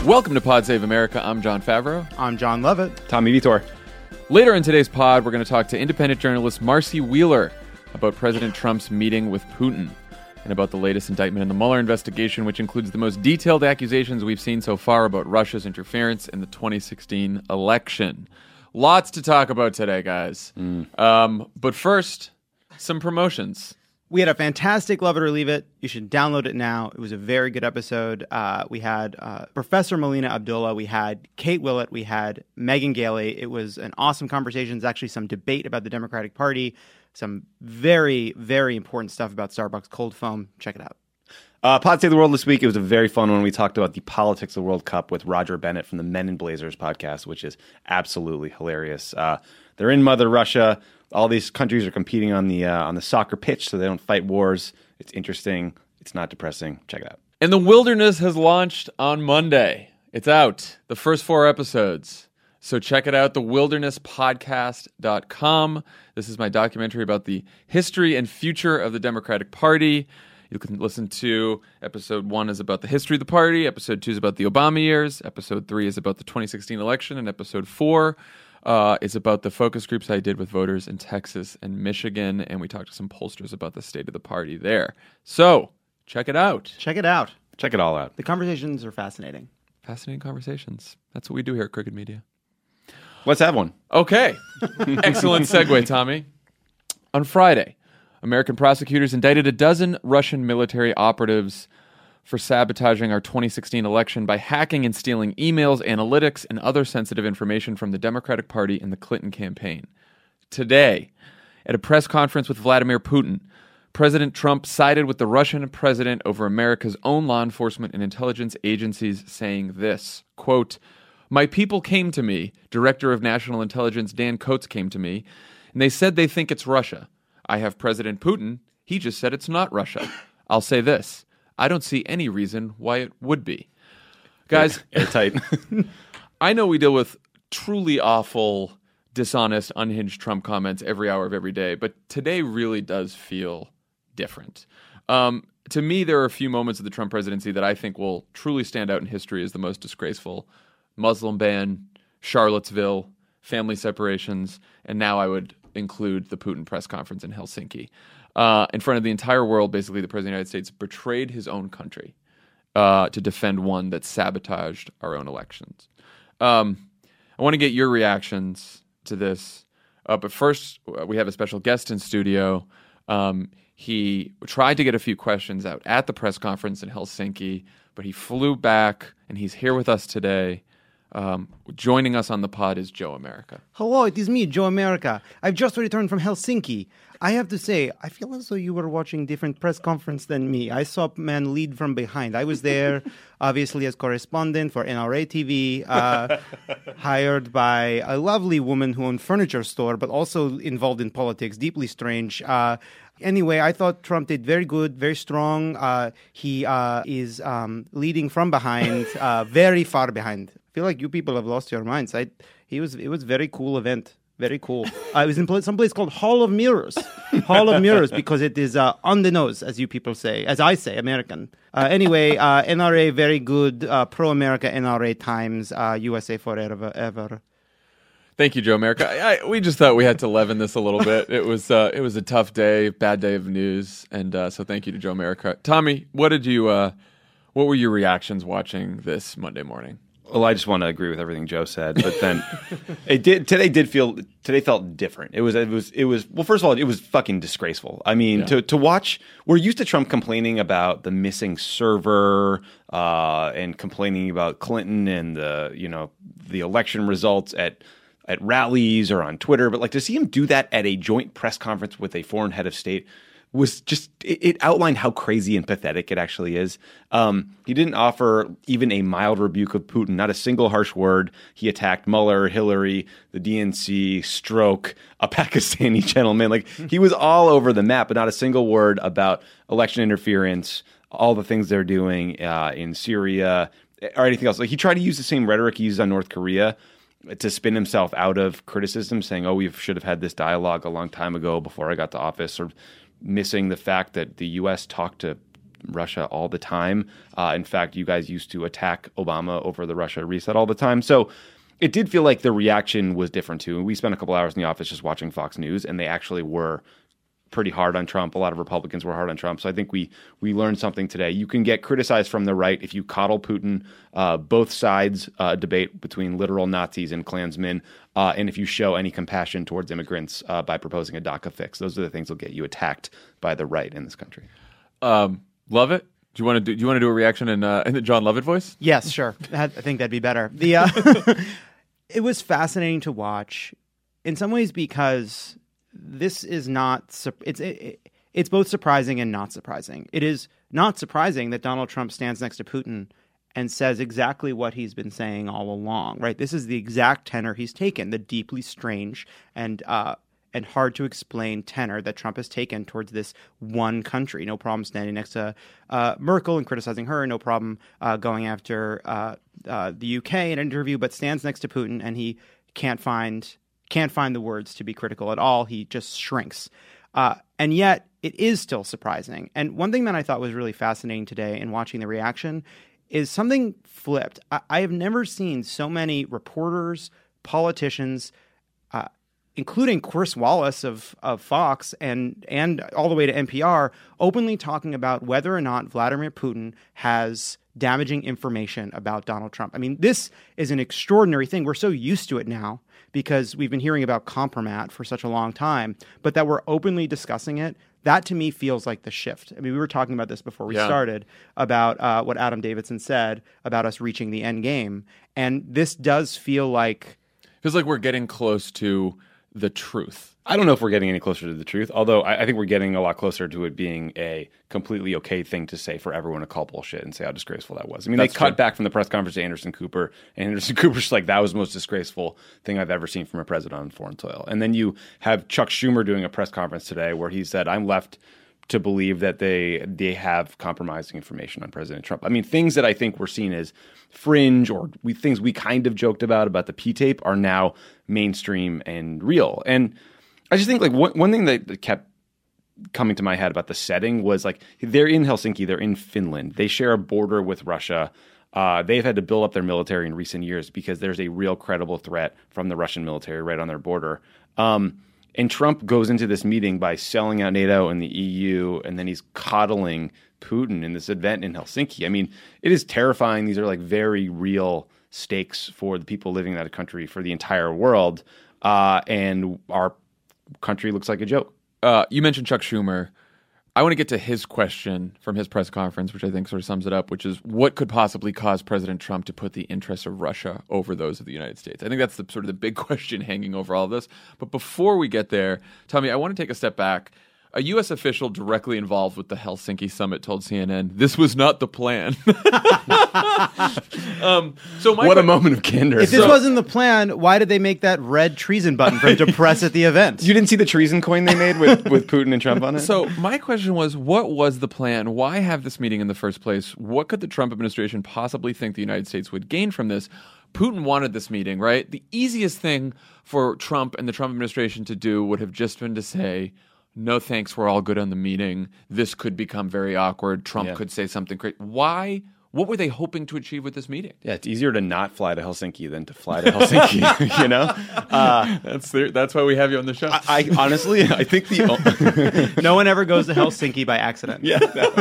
Welcome to Pod Save America. I'm John Favreau. I'm John Lovett. Tommy Vitor. Later in today's pod, we're going to talk to independent journalist Marcy Wheeler about President Trump's meeting with Putin and about the latest indictment in the Mueller investigation, which includes the most detailed accusations we've seen so far about Russia's interference in the 2016 election. Lots to talk about today, guys. But first, some promotions. We had a fantastic Love It or Leave It. You should download it now. It was a very good episode. We had Professor Melina Abdullah. We had Kate Willett. We had Megan Gailey. It was an awesome conversation. There's actually some debate about the Democratic Party. Some very, very important stuff about Starbucks cold foam. Check it out. Pod Save the World this week. It was a very fun one. We talked about the politics of the World Cup with Roger Bennett from the Men in Blazers podcast, which is absolutely hilarious. They're in Mother Russia. All these countries are competing on the soccer pitch, so they don't fight wars. It's interesting. It's not depressing. Check it out. And The Wilderness has launched on Monday. It's out. The first 4 episodes. So check it out, thewildernesspodcast.com. This is my documentary about the history and future of the Democratic Party. You can listen to episode 1 is about the history of the party, episode 2 is about the Obama years, episode 3 is about the 2016 election, and episode 4 is about the focus groups I did with voters in Texas and Michigan, and we talked to some pollsters about the state of the party there. So check it out. Check it out. Check it all out. The conversations are fascinating. Fascinating conversations. That's what we do here at Crooked Media. Let's have one. Okay. Excellent segue, Tommy. On Friday, American prosecutors indicted a dozen Russian military operatives for sabotaging our 2016 election by hacking and stealing emails, analytics, and other sensitive information from the Democratic Party and the Clinton campaign. Today, at a press conference with Vladimir Putin, President Trump sided with the Russian president over America's own law enforcement and intelligence agencies, saying this, quote, "My people came to me, Director of National Intelligence Dan Coats came to me, and they said they think it's Russia. I have President Putin. He just said it's not Russia. I'll say this. I don't see any reason why it would be." Guys, airtight. I know we deal with truly awful, dishonest, unhinged Trump comments every hour of every day, but today really does feel different. To me, there are a few moments of the Trump presidency that I think will truly stand out in history as the most disgraceful. Muslim ban, Charlottesville, family separations, and now I would include the Putin press conference in Helsinki. In front of the entire world, basically, the President of the United States betrayed his own country to defend one that sabotaged our own elections. I want to get your reactions to this. But first, we have a special guest in studio. He tried to get a few questions out at the press conference in Helsinki, but he flew back, and he's here with us today. Joining us on the pod is Joe America. Hello, it is me, Joe America. I've just returned from Helsinki. I have to say, I feel as though you were watching different press conference than me. I saw man lead from behind. I was there, obviously, as correspondent for NRA TV, hired by a lovely woman who owned a furniture store, but also involved in politics, deeply strange. Anyway, I thought Trump did very good, very strong. He is leading from behind, very far behind. I feel like you people have lost your minds. It was a very cool event. Very cool. I was in some place called Hall of Mirrors. Hall of Mirrors, because it is on the nose, as you people say, as I say, American. Anyway, NRA, very good. Pro-America, NRA Times, USA forever, ever. Thank you, Joe America. We just thought we had to leaven this a little bit. It was a tough day, bad day of news, and so thank you to Joe America. Tommy, what were your reactions watching this Monday morning? Well, I just want to agree with everything Joe said, but then today felt different. It was well, first of all, it was fucking disgraceful. I mean, to watch, we're used to Trump complaining about the missing server and complaining about Clinton and the election results at rallies or on Twitter, but like to see him do that at a joint press conference with a foreign head of state was just, it outlined how crazy and pathetic it actually is. He didn't offer even a mild rebuke of Putin, not a single harsh word. He attacked Mueller, Hillary, the DNC, Stroke, a Pakistani gentleman. Like, he was all over the map, but not a single word about election interference, all the things they're doing in Syria, or anything else. Like, he tried to use the same rhetoric he used on North Korea to spin himself out of criticism, saying, we should have had this dialogue a long time ago before I got to office, or missing the fact that the U.S. talked to Russia all the time. In fact, you guys used to attack Obama over the Russia reset all the time. So it did feel like the reaction was different too. We spent a couple hours in the office just watching Fox News, and they actually were pretty hard on Trump. A lot of Republicans were hard on Trump. So I think we learned something today. You can get criticized from the right if you coddle Putin. Both sides debate between literal Nazis and Klansmen, and if you show any compassion towards immigrants by proposing a DACA fix. Those are the things that will get you attacked by the right in this country. Love it. Do you want to do a reaction in the John Lovett voice? Yes, sure. I think that'd be better. It was fascinating to watch, in some ways, because this is not. It's both surprising and not surprising. It is not surprising that Donald Trump stands next to Putin and says exactly what he's been saying all along. Right? This is the exact tenor he's taken, the deeply strange and hard to explain tenor that Trump has taken towards this one country. No problem standing next to Merkel and criticizing her. No problem going after the UK in an interview, but stands next to Putin and he can't find the words to be critical at all. He just shrinks. And yet it is still surprising. And one thing that I thought was really fascinating today in watching the reaction is something flipped. I have never seen so many reporters, politicians, including Chris Wallace of Fox and all the way to NPR, openly talking about whether or not Vladimir Putin has damaging information about Donald Trump. I mean, this is an extraordinary thing. We're so used to it now because we've been hearing about Compromat for such a long time, but that we're openly discussing it, that to me feels like the shift. I mean, we were talking about this before we started about what Adam Davidson said about us reaching the end game. And this does feel like... Feels like we're getting close to the truth. I don't know if we're getting any closer to the truth, although I think we're getting a lot closer to it being a completely okay thing to say for everyone to call bullshit and say how disgraceful that was. I mean, they cut back from the press conference to Anderson Cooper, and Anderson Cooper's like, that was the most disgraceful thing I've ever seen from a president on foreign soil. And then you have Chuck Schumer doing a press conference today where he said, I'm left to believe that they have compromising information on President Trump. I mean, things that I think were seen as fringe or things we kind of joked about the P-tape are now mainstream and real. And I just think like one thing that kept coming to my head about the setting was like they're in Helsinki, they're in Finland, they share a border with Russia. They've had to build up their military in recent years because there's a real credible threat from the Russian military right on their border. And Trump goes into this meeting by selling out NATO and the EU, and then he's coddling Putin in this event in Helsinki. I mean, it is terrifying. These are like very real stakes for the people living in that country, for the entire world. And our country looks like a joke. You mentioned Chuck Schumer. I want to get to his question from his press conference, which I think sort of sums it up, which is what could possibly cause President Trump to put the interests of Russia over those of the United States? I think that's the sort of the big question hanging over all of this. But before we get there, Tommy, I want to take a step back. A U.S. official directly involved with the Helsinki summit told CNN, this was not the plan. What a moment of candor. If this wasn't the plan, why did they make that red treason button for him to press at the event? You didn't see the treason coin they made with Putin and Trump on it? So my question was, what was the plan? Why have this meeting in the first place? What could the Trump administration possibly think the United States would gain from this? Putin wanted this meeting, right? The easiest thing for Trump and the Trump administration to do would have just been to say, no thanks, we're all good on the meeting. This could become very awkward. Trump could say something crazy. Why? What were they hoping to achieve with this meeting? Yeah, it's easier to not fly to Helsinki than to fly to Helsinki, you know? That's why we have you on the show. I honestly, I think no one ever goes to Helsinki by accident. Yeah.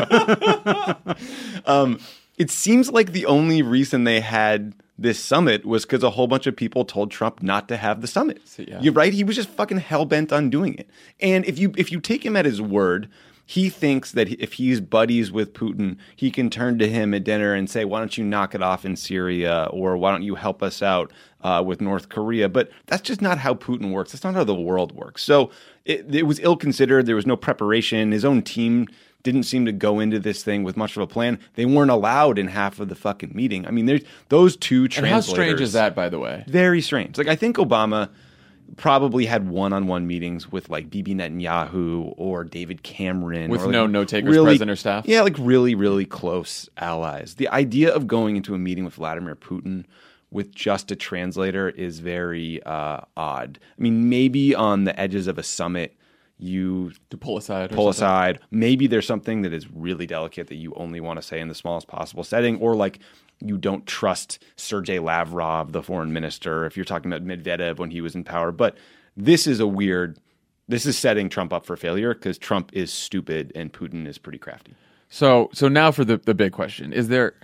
It seems like the only reason they had this summit was because a whole bunch of people told Trump not to have the summit. You're right. He was just fucking hell-bent on doing it. And if you take him at his word, he thinks that if he's buddies with Putin, he can turn to him at dinner and say, why don't you knock it off in Syria? Or why don't you help us out with North Korea? But that's just not how Putin works. That's not how the world works. So it was ill-considered. There was no preparation. His own team didn't seem to go into this thing with much of a plan. They weren't allowed in half of the fucking meeting. I mean, there's those two translators. And how strange is that, by the way? Very strange. Like, I think Obama probably had one-on-one meetings with like Bibi Netanyahu or David Cameron. With or, like, no takers present or staff? Yeah, like really, really close allies. The idea of going into a meeting with Vladimir Putin with just a translator is very odd. I mean, maybe on the edges of a summit, you To pull aside. or pull something. aside. Maybe there's something that is really delicate that you only want to say in the smallest possible setting, or like you don't trust Sergei Lavrov, the foreign minister, if you're talking about Medvedev when he was in power. But this is setting Trump up for failure because Trump is stupid and Putin is pretty crafty. So now for the big question. Is there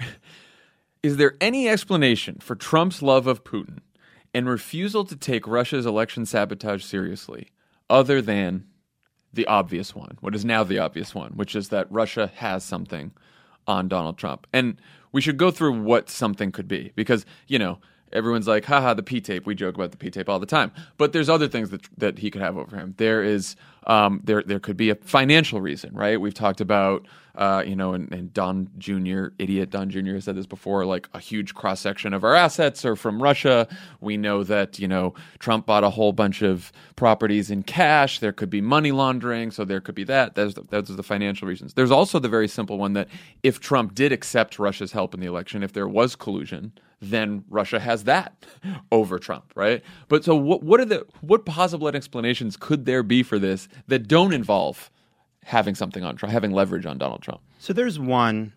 any explanation for Trump's love of Putin and refusal to take Russia's election sabotage seriously other than the obvious one, what is now the obvious one, which is that Russia has something on Donald Trump? And we should go through what something could be because, everyone's like, haha, the P-tape. We joke about the P-tape all the time. But there's other things that he could have over him. There is there could be a financial reason, right? We've talked about, and Don Jr., idiot Don Jr. has said this before, like a huge cross-section of our assets are from Russia. We know that, Trump bought a whole bunch of properties in cash. There could be money laundering. So there could be that. Those are the financial reasons. There's also the very simple one that if Trump did accept Russia's help in the election, if there was collusion, then Russia has that over Trump, right? But so what possible explanations could there be for this that don't involve having something on Trump, having leverage on Donald Trump? So there is one,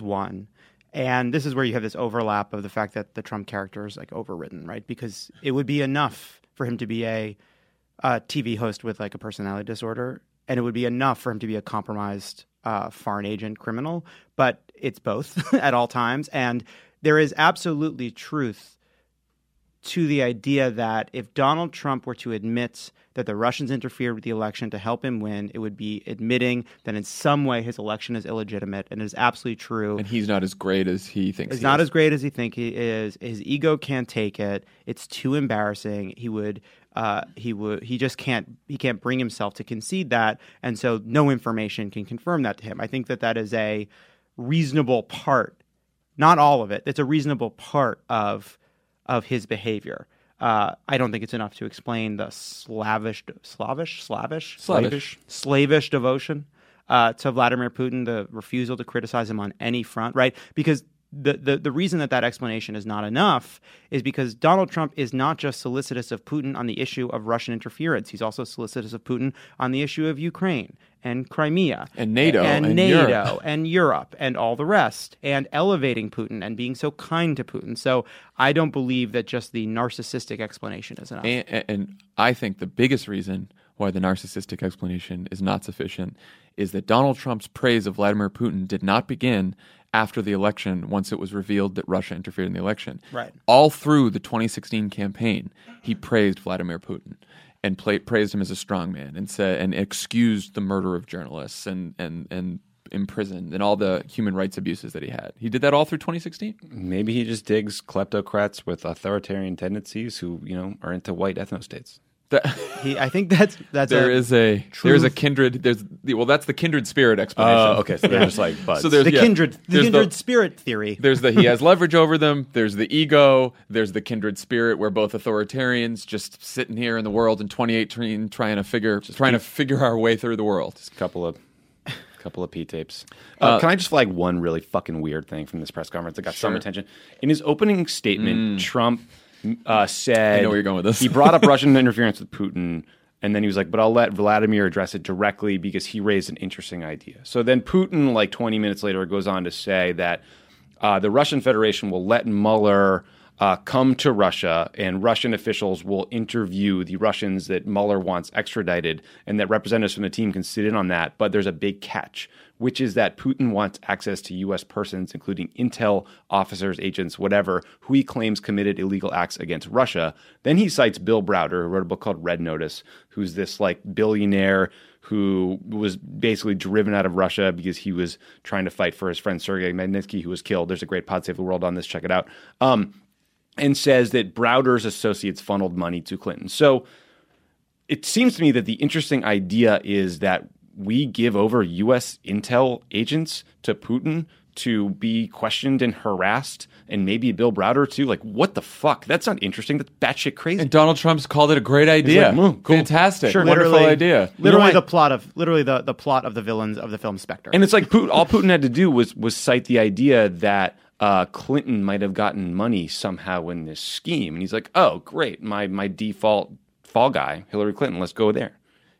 and this is where you have this overlap of the fact that the Trump character is like overwritten, right? Because it would be enough for him to be a TV host with like a personality disorder, and it would be enough for him to be a compromised foreign agent criminal, but it's both at all times. And there is absolutely truth to the idea that if Donald Trump were to admit that the Russians interfered with the election to help him win, it would be admitting that in some way his election is illegitimate, and it is absolutely true. And he's not as great as he thinks. He's not as great as he thinks he is. His ego can't take it. It's too embarrassing. He just can't bring himself to concede that, and so no information can confirm that to him. I think that is a reasonable part. Not all of it. It's a reasonable part of his behavior. I don't think it's enough to explain the slavish devotion to Vladimir Putin, the refusal to criticize him on any front, right? Because the reason that explanation is not enough is because Donald Trump is not just solicitous of Putin on the issue of Russian interference. He's also solicitous of Putin on the issue of Ukraine and Crimea and NATO and Europe and all the rest, and elevating Putin and being so kind to Putin. So I don't believe that just the narcissistic explanation is enough. And I think the biggest reason why the narcissistic explanation is not sufficient is that Donald Trump's praise of Vladimir Putin did not begin after the election, once it was revealed that Russia interfered in the election. Right. All through the 2016 campaign, he praised Vladimir Putin and praised him as a strongman and excused the murder of journalists and imprisoned and all the human rights abuses that he had. He did that all through 2016? Maybe he just digs kleptocrats with authoritarian tendencies who, are into white ethnostates. I think that's that's the kindred spirit explanation. Oh, okay. So they're just like buds. So there's the kindred spirit theory. There's he has leverage over them. There's the ego. There's the kindred spirit. We're both authoritarians, just sitting here in the world in 2018, trying to figure our way through the world. Just a couple of P-tapes. Can I just flag one really fucking weird thing from this press conference that got some attention? In his opening statement, Trump said, I know where you're going with this. He brought up Russian interference with Putin, and then he was like, but I'll let Vladimir address it directly because he raised an interesting idea. So then Putin, like 20 minutes later, goes on to say that the Russian Federation will let Mueller come to Russia, and Russian officials will interview the Russians that Mueller wants extradited, and that representatives from the team can sit in on that. But there's a big catch, which is that Putin wants access to U.S. persons, including intel officers, agents, whatever, who he claims committed illegal acts against Russia. Then he cites Bill Browder, who wrote a book called Red Notice, who's this like billionaire who was basically driven out of Russia because he was trying to fight for his friend Sergei Magnitsky, who was killed. There's a great Pod Save the World on this. Check it out. And says that Browder's associates funneled money to Clinton. So it seems to me that the interesting idea is that we give over U.S. intel agents to Putin to be questioned and harassed, and maybe Bill Browder too. Like, what the fuck? That's not interesting. That's batshit crazy. And Donald Trump's called it a great idea. Like, cool. Fantastic. Sure, wonderful idea. Literally the plot of the villains of the film Spectre. And it's like all Putin had to do was cite the idea that Clinton might have gotten money somehow in this scheme. And he's like, oh, great. My default fall guy, Hillary Clinton, let's go there.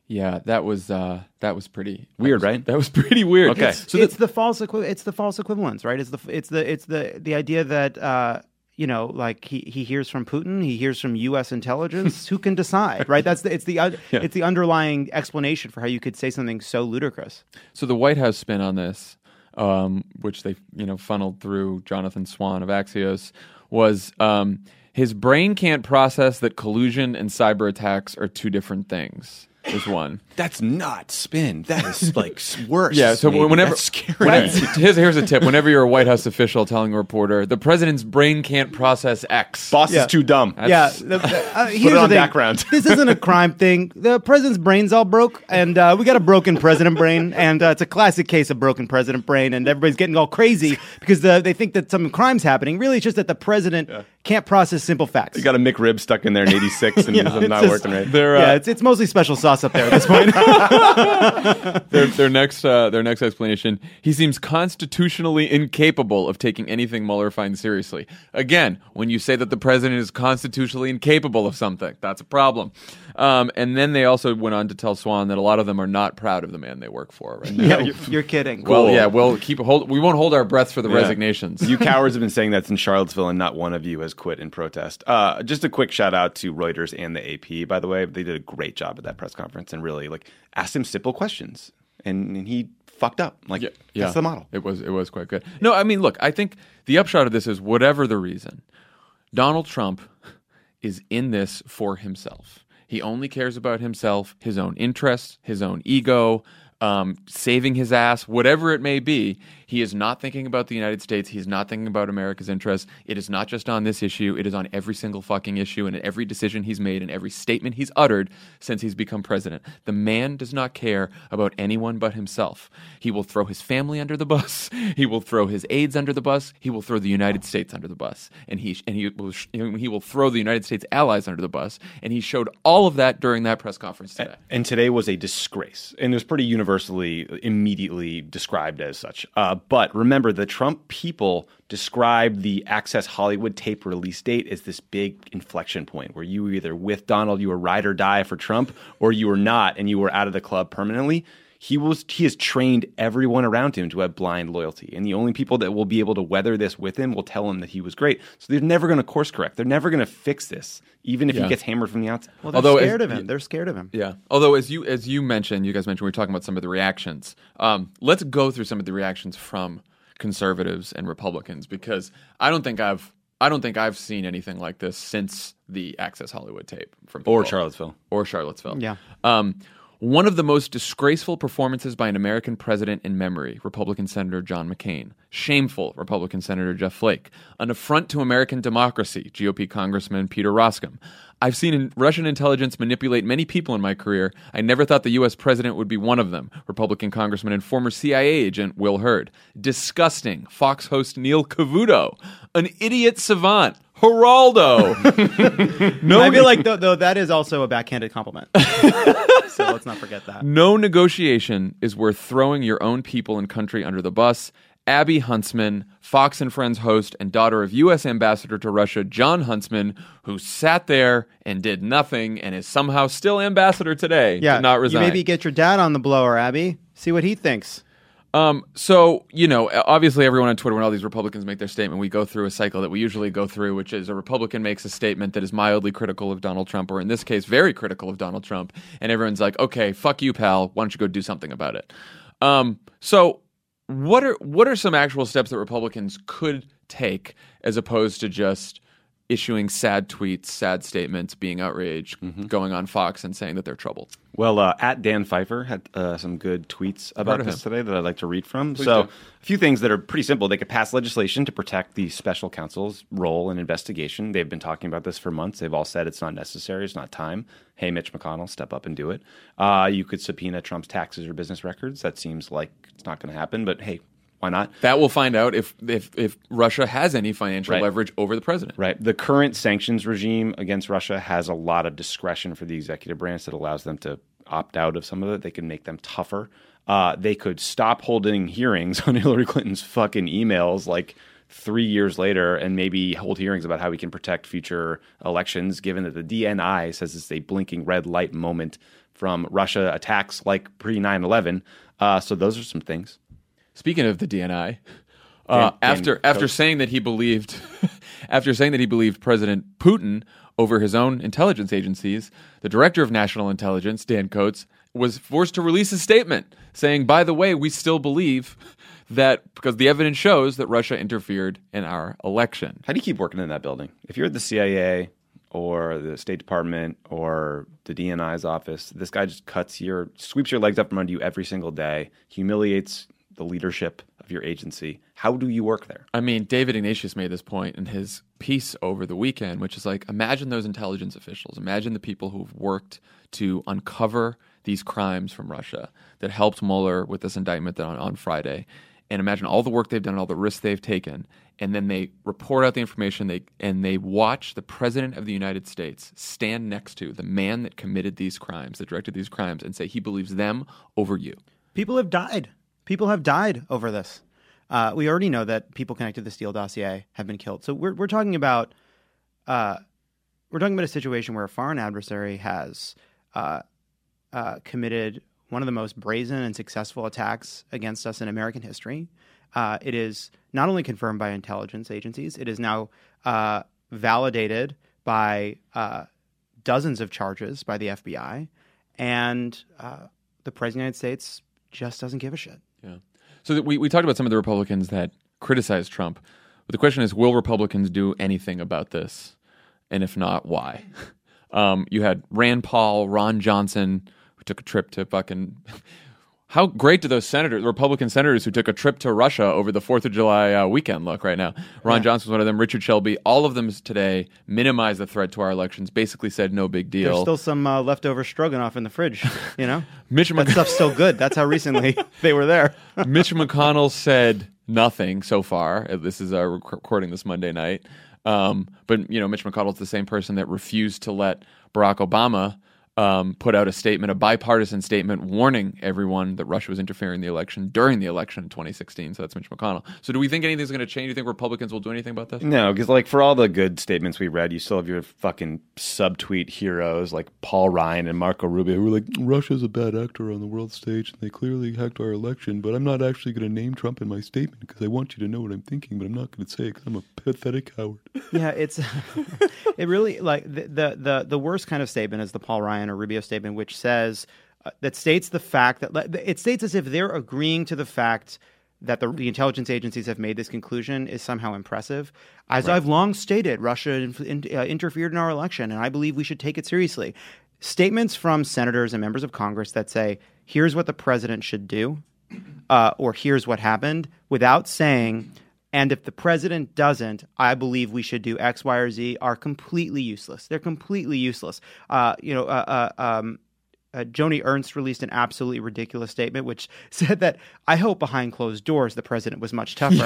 Yeah, that was pretty Weird, that was- right? That was pretty weird. Okay. So It's the false equivalence, right? It's the idea that like he hears from Putin, he hears from U.S. intelligence. Who can decide, right? It's the underlying explanation for how you could say something so ludicrous. So the White House spin on this, which they funneled through Jonathan Swan of Axios, was his brain can't process that collusion and cyber attacks are two different things. Is one. That's not spin. That is like worse. Yeah, so maybe. whenever That's scary. here's a tip. Whenever you're a White House official telling a reporter, the president's brain can't process X. Boss Yeah. is too dumb. Here's Put the it on thing. background. This isn't a crime thing. The president's brain's all broke, and we got a broken president brain, and it's a classic case of broken president brain, and everybody's getting all crazy because they think that some crime's happening. Really, it's just that the president can't process simple facts. You got a McRib stuck in there in '86, and it's it's not just- working right. it's mostly special sauce up there at this point. Their next explanation. He seems constitutionally incapable of taking anything Mueller finds seriously. Again, when you say that the president is constitutionally incapable of something, that's a problem. And then they also went on to tell Swan that a lot of them are not proud of the man they work for right now. Yeah, you're kidding. Well, Cool. yeah, we won't hold our breaths for the resignations. You cowards have been saying that's in Charlottesville, and not one of you has quit in protest. Just a quick shout out to Reuters and the AP, by the way. They did a great job at that press conference and really asked him simple questions, and he fucked up. That's the model. It was quite good. No, I mean, look, I think the upshot of this is whatever the reason, Donald Trump is in this for himself. He only cares about himself, his own interests, his own ego, saving his ass, whatever it may be. He is not thinking about the United States. He's not thinking about America's interests. It is not just on this issue. It is on every single fucking issue and every decision he's made and every statement he's uttered since he's become president. The man does not care about anyone but himself. He will throw his family under the bus. He will throw his aides under the bus. He will throw the United States under the bus. And he will throw the United States allies under the bus. And he showed all of that during that press conference today. And today was a disgrace, and it was pretty universally, immediately described as such. But remember, the Trump people described the Access Hollywood tape release date as this big inflection point where you were either with Donald, you were ride or die for Trump, or you were not, and you were out of the club permanently. He has trained everyone around him to have blind loyalty. And the only people that will be able to weather this with him will tell him that he was great. So they're never going to course correct. They're never going to fix this, even if he gets hammered from the outside. Well, they're scared of him. They're scared of him. Yeah. Although, as you guys mentioned, we were talking about some of the reactions. Let's go through some of the reactions from conservatives and Republicans, because I don't think I've seen anything like this since the Access Hollywood tape from people. Or Charlottesville. Yeah. One of the most disgraceful performances by an American president in memory, Republican Senator John McCain. Shameful, Republican Senator Jeff Flake. An affront to American democracy, GOP Congressman Peter Roskam. I've seen Russian intelligence manipulate many people in my career. I never thought the U.S. president would be one of them, Republican Congressman and former CIA agent Will Hurd. Disgusting, Fox host Neil Cavuto. An idiot savant, Geraldo. I feel like though that is also a backhanded compliment. So let's not forget that. No negotiation is worth throwing your own people and country under the bus. Abby Huntsman, Fox and Friends host and daughter of U.S. Ambassador to Russia John Huntsman, who sat there and did nothing and is somehow still ambassador today, Yeah, did not resign. you maybe get your dad on the blower, Abby. See what he thinks. So, obviously everyone on Twitter, when all these Republicans make their statement, we go through a cycle that we usually go through, which is a Republican makes a statement that is mildly critical of Donald Trump, or in this case, very critical of Donald Trump. And everyone's like, okay, fuck you, pal. Why don't you go do something about it? So what are some actual steps that Republicans could take as opposed to just issuing sad tweets, sad statements, being outraged, going on Fox and saying that they're troubled? Well, at Dan Pfeiffer had some good tweets about this today that I'd like to read from. Please so do. a few things that are pretty simple. They could pass legislation to protect the special counsel's role in investigation. They've been talking about this for months. They've all said it's not necessary. It's not time. Hey, Mitch McConnell, step up and do it. You could subpoena Trump's taxes or business records. That seems like it's not going to happen, but hey, why not? That will find out if Russia has any financial Right. leverage over the president. Right. The current sanctions regime against Russia has a lot of discretion for the executive branch that allows them to opt out of some of it. They can make them tougher. They could stop holding hearings on Hillary Clinton's fucking emails like 3 years later and maybe hold hearings about how we can protect future elections, given that the DNI says it's a blinking red light moment from Russia attacks like pre 9/11. So those are some things. Speaking of the DNI, Dan after saying that he believed President Putin over his own intelligence agencies, the director of national intelligence, Dan Coats, was forced to release a statement saying, by the way, we still believe that because the evidence shows that Russia interfered in our election. How do you keep working in that building? If you're at the CIA or the State Department or the DNI's office, this guy just sweeps your legs up from under you every single day, humiliates the leadership of your agency. How do you work there? I mean, David Ignatius made this point in his piece over the weekend, which is like, imagine those intelligence officials. Imagine the people who've worked to uncover these crimes from Russia that helped Mueller with this indictment on Friday. And imagine all the work they've done, all the risks they've taken. And then they report out the information and they watch the President of the United States stand next to the man that committed these crimes, that directed these crimes, and say he believes them over you. People have died. People have died over this. We already know that people connected to the Steele dossier have been killed. So we're talking about a situation where a foreign adversary has committed one of the most brazen and successful attacks against us in American history. It is not only confirmed by intelligence agencies, it is now validated by dozens of charges by the FBI, and the President of the United States just doesn't give a shit. Yeah. So we talked about some of the Republicans that criticized Trump, but the question is, will Republicans do anything about this? And if not, why? You had Rand Paul, Ron Johnson, who took a trip to fucking... How great do those Republican senators who took a trip to Russia over the 4th of July weekend look right now? Ron Johnson was one of them, Richard Shelby. All of them today minimized the threat to our elections, basically said no big deal. There's still some leftover stroganoff in the fridge, you know? That stuff's still good. That's how recently they were there. Mitch McConnell said nothing so far. This is our recording this Monday night. But, Mitch McConnell's the same person that refused to let Barack Obama put out a bipartisan statement warning everyone that Russia was interfering in the election during the election in 2016. So that's Mitch McConnell. So do we think anything's going to change? Do you think Republicans will do anything about this? No, because for all the good statements we read, you still have your fucking subtweet heroes like Paul Ryan and Marco Rubio who were like, Russia's a bad actor on the world stage and they clearly hacked our election, but I'm not actually going to name Trump in my statement because I want you to know what I'm thinking, but I'm not going to say it because I'm a pathetic coward. Yeah, it really, like, the worst kind of statement is the Paul Ryan or Rubio statement, which says that states the fact that it states as if they're agreeing to the fact that the intelligence agencies have made this conclusion is somehow impressive. As I've long stated, Russia interfered in our election, and I believe we should take it seriously. Statements from senators and members of Congress that say, here's what the president should do, or here's what happened, without saying, and if the president doesn't, I believe we should do X, Y, or Z, are completely useless. They're completely useless. Joni Ernst released an absolutely ridiculous statement, which said that I hope behind closed doors the president was much tougher.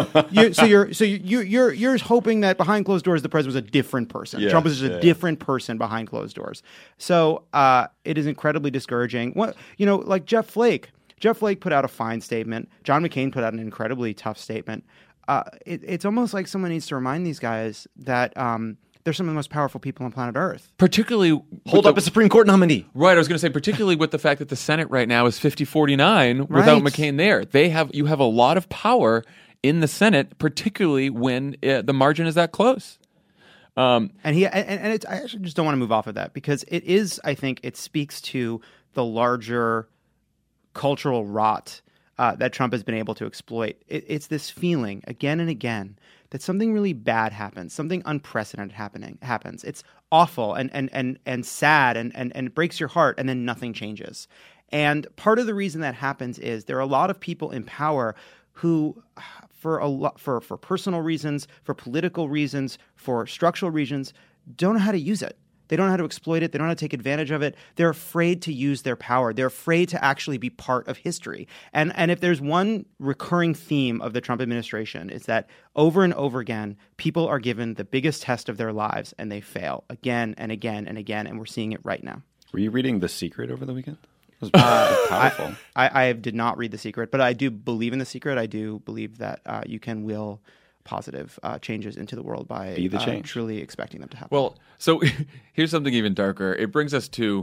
You're hoping that behind closed doors the president was a different person. Yeah, Trump was just a different person behind closed doors. So it is incredibly discouraging. Like Jeff Flake. Jeff Flake put out a fine statement. John McCain put out an incredibly tough statement. It's almost like someone needs to remind these guys that they're some of the most powerful people on planet Earth. Particularly... Hold up a Supreme Court nominee. Right, I was going to say, particularly with the fact that the Senate right now is 50-49 without McCain there. You have a lot of power in the Senate, particularly when the margin is that close. I actually just don't want to move off of that because it is, I think, it speaks to the larger cultural rot that Trump has been able to exploit. It's this feeling again and again that something really bad happens, something unprecedented happens. It's awful and sad and it breaks your heart, and then nothing changes. And part of the reason that happens is there are a lot of people in power who, for personal reasons, for political reasons, for structural reasons, don't know how to use it. They don't know how to exploit it. They don't know how to take advantage of it. They're afraid to use their power. They're afraid to actually be part of history. And if there's one recurring theme of the Trump administration, is that over and over again, people are given the biggest test of their lives and they fail again and again and again. And we're seeing it right now. Were you reading The Secret over the weekend? It was powerful. I did not read The Secret, but I do believe in The Secret. I do believe that you can will positive changes into the world by Be the change. truly expecting them to happen. Well, so here's something even darker. It brings us to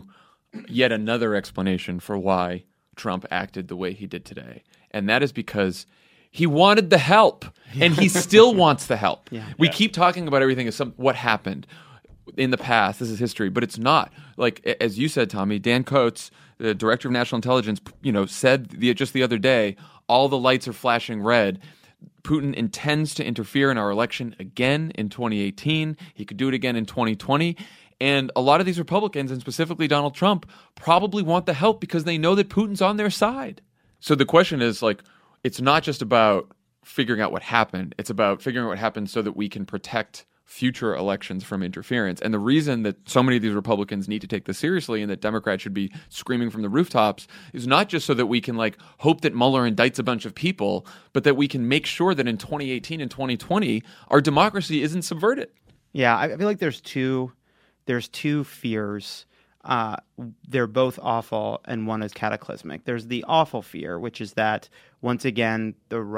yet another explanation for why Trump acted the way he did today. And that is because he wanted the help, and he still wants the help. We keep talking about everything as what happened in the past. This is history, but it's not. Like, as you said, Tommy, Dan Coates, the director of national intelligence, said just the other day, all the lights are flashing red. Putin intends to interfere in our election again in 2018. He could do it again in 2020. And a lot of these Republicans, and specifically Donald Trump, probably want the help because they know that Putin's on their side. So the question is, like, it's not just about figuring out what happened. It's about figuring out what happened so that we can protect future elections from interference. And the reason that so many of these Republicans need to take this seriously and that Democrats should be screaming from the rooftops is not just so that we can hope that Mueller indicts a bunch of people, but that we can make sure that in 2018 and 2020, our democracy isn't subverted. Yeah, I feel like there's two fears. They're both awful, and one is cataclysmic. There's the awful fear, which is that once again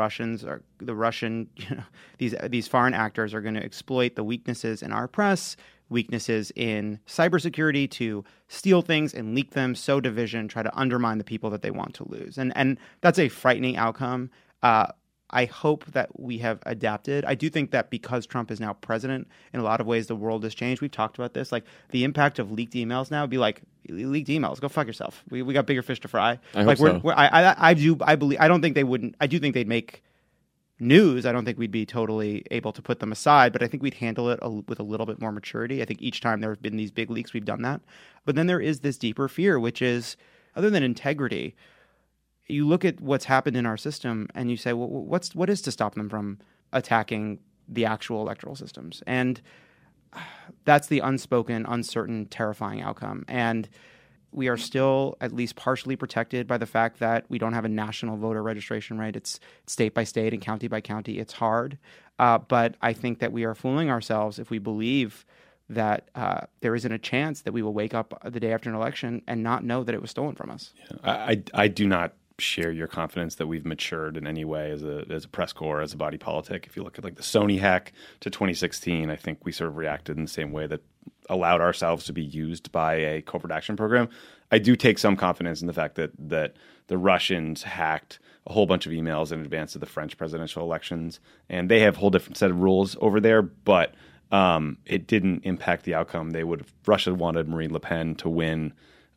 these foreign actors are going to exploit the weaknesses in our press, weaknesses in cybersecurity to steal things and leak them, sow division, try to undermine the people that they want to lose, and that's a frightening outcome. I hope that we have adapted. I do think that because Trump is now president, in a lot of ways, the world has changed. We've talked about this. Like, the impact of leaked emails now would be like, leaked emails, go fuck yourself. We got bigger fish to fry. I hope so. I don't think they wouldn't. I do think they'd make news. I don't think we'd be totally able to put them aside, but I think we'd handle it with a little bit more maturity. I think each time there have been these big leaks, we've done that. But then there is this deeper fear, which is, other than integrity, you look at what's happened in our system and you say, well, what is to stop them from attacking the actual electoral systems? And that's the unspoken, uncertain, terrifying outcome. And we are still at least partially protected by the fact that we don't have a national voter registration rate. It's state by state and county by county. It's hard. But I think that we are fooling ourselves if we believe that there isn't a chance that we will wake up the day after an election and not know that it was stolen from us. Yeah, I do not share your confidence that we've matured in any way as a press corps, as a body politic. If you look at the Sony hack to 2016, I think we sort of reacted in the same way that allowed ourselves to be used by a covert action program. I do take some confidence in the fact that the Russians hacked a whole bunch of emails in advance of the French presidential elections, and they have a whole different set of rules over there, but it didn't impact the outcome. Russia wanted Marine Le Pen to win.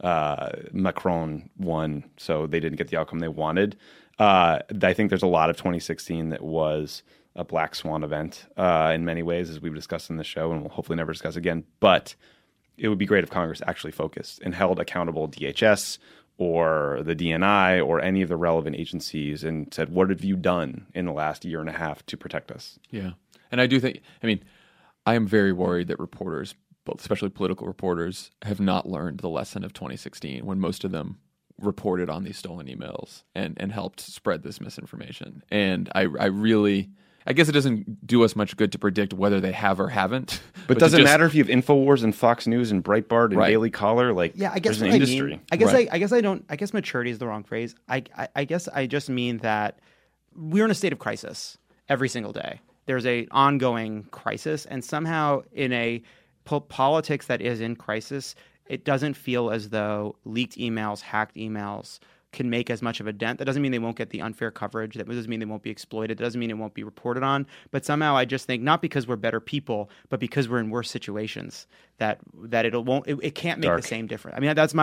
Macron won, so they didn't get the outcome they wanted. I think there's a lot of 2016 that was a black swan event in many ways, as we've discussed in the show, and we'll hopefully never discuss again. But it would be great if Congress actually focused and held accountable DHS or the DNI or any of the relevant agencies and said, what have you done in the last year and a half to protect us? Yeah. And I do think, I am very worried that reporters, especially political reporters, have not learned the lesson of 2016 when most of them reported on these stolen emails and helped spread this misinformation. And I guess it doesn't do us much good to predict whether they have or haven't. But does it matter if you have InfoWars and Fox News and Breitbart and Daily Caller? I guess there's an industry. I guess maturity is the wrong phrase. I guess I just mean that we're in a state of crisis every single day. There's an ongoing crisis, and somehow in a politics that is in crisis, it doesn't feel as though leaked emails, hacked emails can make as much of a dent. That doesn't mean they won't get the unfair coverage. That doesn't mean they won't be exploited. That doesn't mean it won't be reported on. But somehow I just think, not because we're better people, but because we're in worse situations, that it can't make the same difference.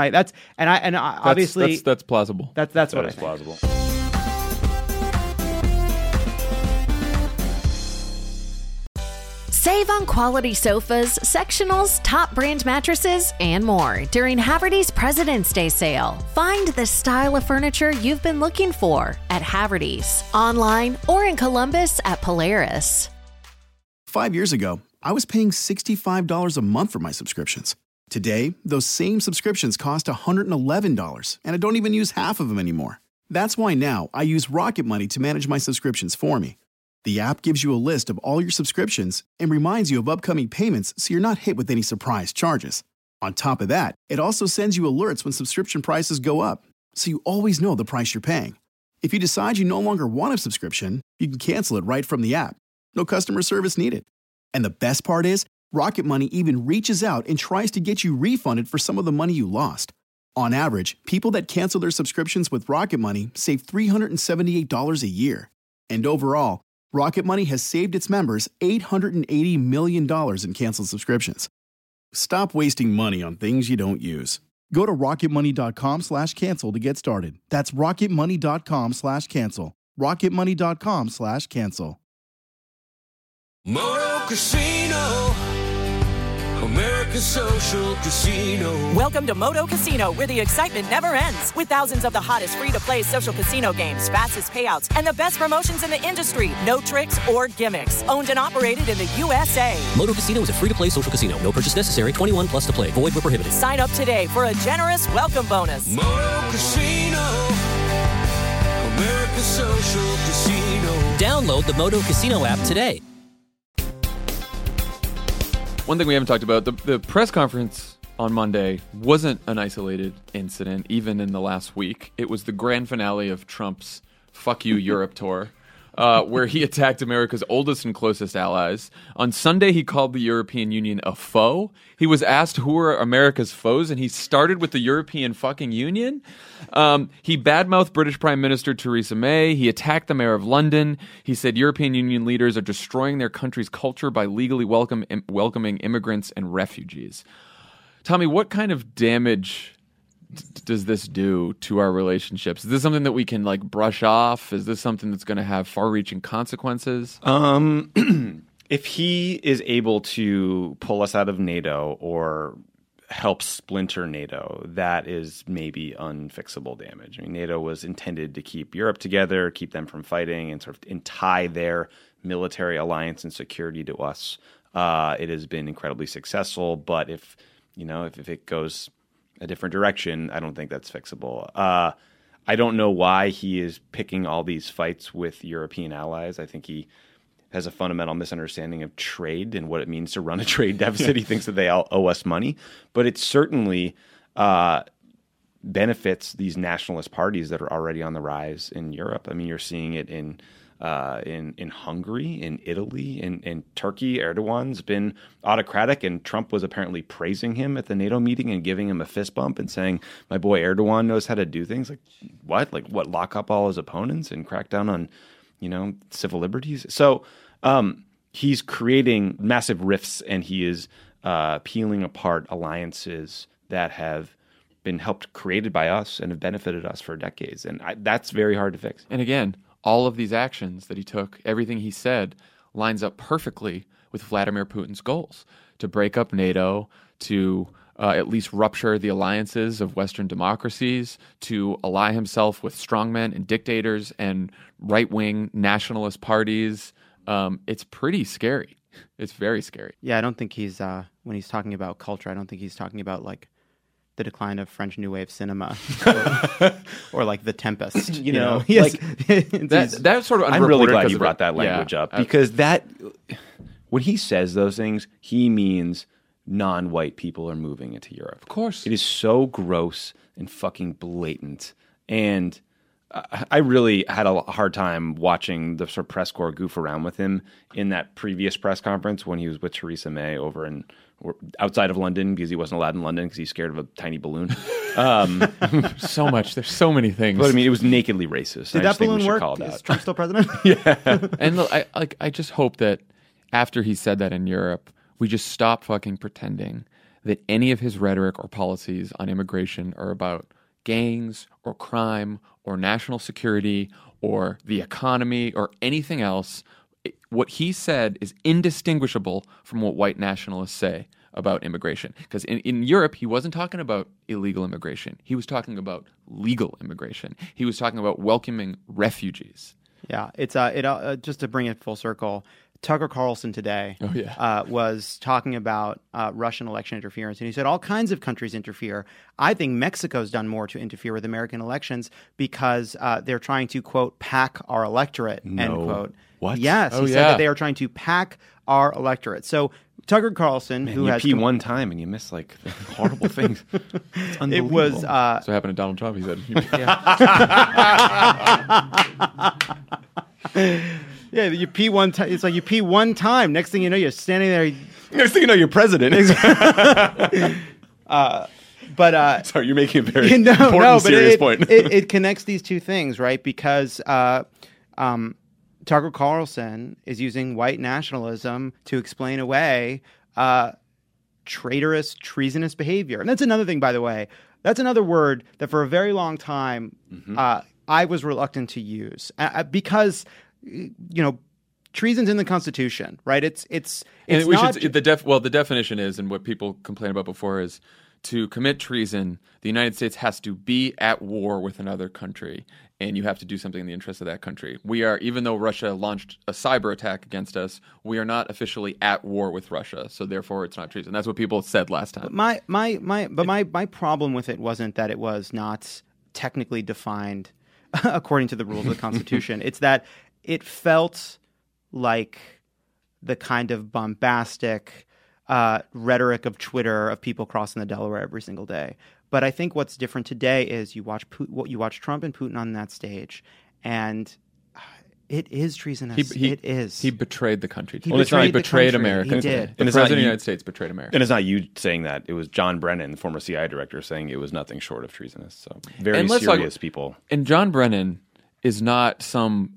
Obviously that's plausible. That's what I think. Plausible. Save on quality sofas, sectionals, top brand mattresses, and more during Haverty's President's Day sale. Find the style of furniture you've been looking for at Haverty's, online or in Columbus at Polaris. 5 years ago, I was paying $65 a month for my subscriptions. Today, those same subscriptions cost $111, and I don't even use half of them anymore. That's why now I use Rocket Money to manage my subscriptions for me. The app gives you a list of all your subscriptions and reminds you of upcoming payments so you're not hit with any surprise charges. On top of that, it also sends you alerts when subscription prices go up, so you always know the price you're paying. If you decide you no longer want a subscription, you can cancel it right from the app. No customer service needed. And the best part is, Rocket Money even reaches out and tries to get you refunded for some of the money you lost. On average, people that cancel their subscriptions with Rocket Money save $378 a year. And overall, Rocket Money has saved its members $880 million in canceled subscriptions. Stop wasting money on things you don't use. Go to rocketmoney.com/cancel to get started. That's rocketmoney.com/cancel. rocketmoney.com/cancel. Moto Casino, America's social casino. Welcome to Moto Casino, where the excitement never ends. With thousands of the hottest free-to-play social casino games, fastest payouts, and the best promotions in the industry. No tricks or gimmicks. Owned and operated in the USA. Moto Casino is a free-to-play social casino. No purchase necessary. 21 plus to play. Void where prohibited. Sign up today for a generous welcome bonus. Moto Casino, America's social casino. Download the Moto Casino app today. One thing we haven't talked about, the press conference on Monday wasn't an isolated incident, even in the last week. It was the grand finale of Trump's Fuck You Europe tour, where he attacked America's oldest and closest allies. On Sunday, he called the European Union a foe. He was asked who are America's foes, and he started with the European fucking Union. He badmouthed British Prime Minister Theresa May. He attacked the mayor of London. He said European Union leaders are destroying their country's culture by legally welcoming immigrants and refugees. Tommy, what kind of damage does this do to our relationships? Is this something that we can like brush off? Is this something that's going to have far-reaching consequences? If he is able to pull us out of NATO or help splinter NATO, that is maybe unfixable damage. I mean, NATO was intended to keep Europe together, keep them from fighting, and tie their military alliance and security to us. It has been incredibly successful, but if it goes a different direction, I don't think that's fixable. I don't know why he is picking all these fights with European allies. I think he has a fundamental misunderstanding of trade and what it means to run a trade deficit. He thinks that they all owe us money, but it certainly benefits these nationalist parties that are already on the rise in Europe. I mean, you're seeing it in Hungary, in Italy, in Turkey. Erdogan's been autocratic, and Trump was apparently praising him at the NATO meeting and giving him a fist bump and saying, "My boy Erdogan knows how to do things." Like what? Like what? Lock up all his opponents and crack down on, civil liberties. So he's creating massive rifts, and he is peeling apart alliances that have been created by us and have benefited us for decades, and that's very hard to fix. And again, all of these actions that he took, everything he said, lines up perfectly with Vladimir Putin's goals to break up NATO, to at least rupture the alliances of Western democracies, to ally himself with strongmen and dictators and right-wing nationalist parties. It's pretty scary. It's very scary. Yeah, I don't think he's, when he's talking about culture, I don't think he's talking about, like, the decline of French New Wave cinema or like The Tempest. Yes. That's sort of I'm really glad you brought that language up, because when he says those things, he means non-white people are moving into Europe. Of course. It is so gross and fucking blatant. And I really had a hard time watching the sort of press corps goof around with him in that previous press conference when he was with Theresa May over outside of London, because he wasn't allowed in London because he's scared of a tiny balloon. So much. There's so many things. But I mean, it was nakedly racist. Did that balloon work? Is Trump still president? Yeah. And look, I just hope that after he said that in Europe, we just stop fucking pretending that any of his rhetoric or policies on immigration are about gangs or crime or national security or the economy or anything else. What he said is indistinguishable from what white nationalists say about immigration. Because in Europe, he wasn't talking about illegal immigration. He was talking about legal immigration. He was talking about welcoming refugees. Yeah, it's just to bring it full circle. Tucker Carlson today was talking about Russian election interference, and he said all kinds of countries interfere. I think Mexico's done more to interfere with American elections because they're trying to, quote, pack our electorate, end quote. What? Yes, he said that they are trying to pack our electorate. So Tucker Carlson, who has pee one time and you miss like horrible things. It's unbelievable. It was that's what happened to Donald Trump. He said, "Yeah, you pee one time. It's like you pee one time. Next thing you know, you're standing there. Next thing you know, you're president." But Sorry, you're making a very no, important, but serious point. it connects these two things, right? Because Tucker Carlson is using white nationalism to explain away traitorous, treasonous behavior. And that's another thing, by the way. That's another word that for a very long time I was reluctant to use because, treason's in the Constitution, right? It's not... The definition is, and what people complained about before is, to commit treason, the United States has to be at war with another country, and you have to do something in the interest of that country. We are, even though Russia launched a cyber attack against us, we are not officially at war with Russia, so therefore it's not treason. That's what people said last time. But my problem with it wasn't that it was not technically defined according to the rules of the Constitution. It's that it felt like the kind of bombastic rhetoric of Twitter of people crossing the Delaware every single day. But I think what's different today is you watch Trump and Putin on that stage, and it is treasonous. It is. He betrayed the country. He betrayed America. He did. The president of the United States betrayed America. And it's not you saying that. It was John Brennan, the former CIA director, saying it was nothing short of treasonous. So very serious people. And John Brennan is not some,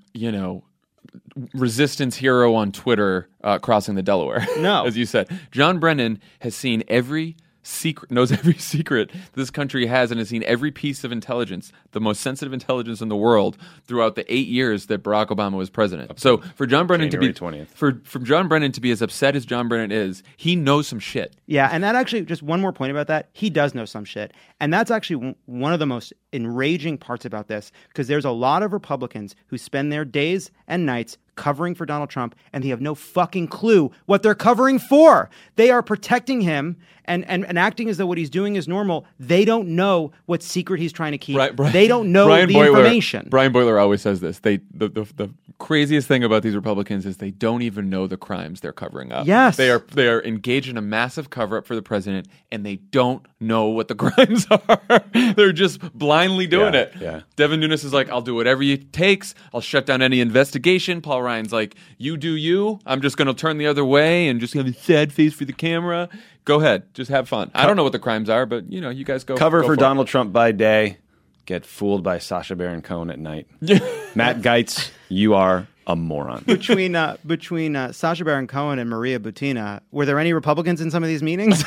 resistance hero on Twitter crossing the Delaware. No. As you said. John Brennan has seen knows every secret this country has, and has seen every piece of intelligence, the most sensitive intelligence in the world, throughout the 8 years that Barack Obama was president. So for John Brennan January 20th. for John Brennan to be as upset as John Brennan is, he knows some shit. Yeah, and that actually, just one more point about that, he does know some shit. And that's actually one of the most enraging parts about this, because there's a lot of Republicans who spend their days and nights covering for Donald Trump, and they have no fucking clue what they're covering for. They are protecting him and acting as though what he's doing is normal. They don't know what secret he's trying to keep. They don't know information. Brian Boiler always says this. The craziest thing about these Republicans is they don't even know the crimes they're covering up. Yes. They are engaged in a massive cover-up for the president, and they don't know what the crimes are. They're just blindly doing it. Yeah. Devin Nunes is like, I'll do whatever it takes. I'll shut down any investigation. Paul Ryan's like, you do you. I'm just going to turn the other way and just have a sad face for the camera. Go ahead. Just have fun. I don't know what the crimes are, but, you guys go. Cover go for it. Donald Trump by day, get fooled by Sacha Baron Cohen at night. Matt Gaetz, you are a moron. Between Sacha Baron Cohen and Maria Butina, were there any Republicans in some of these meetings?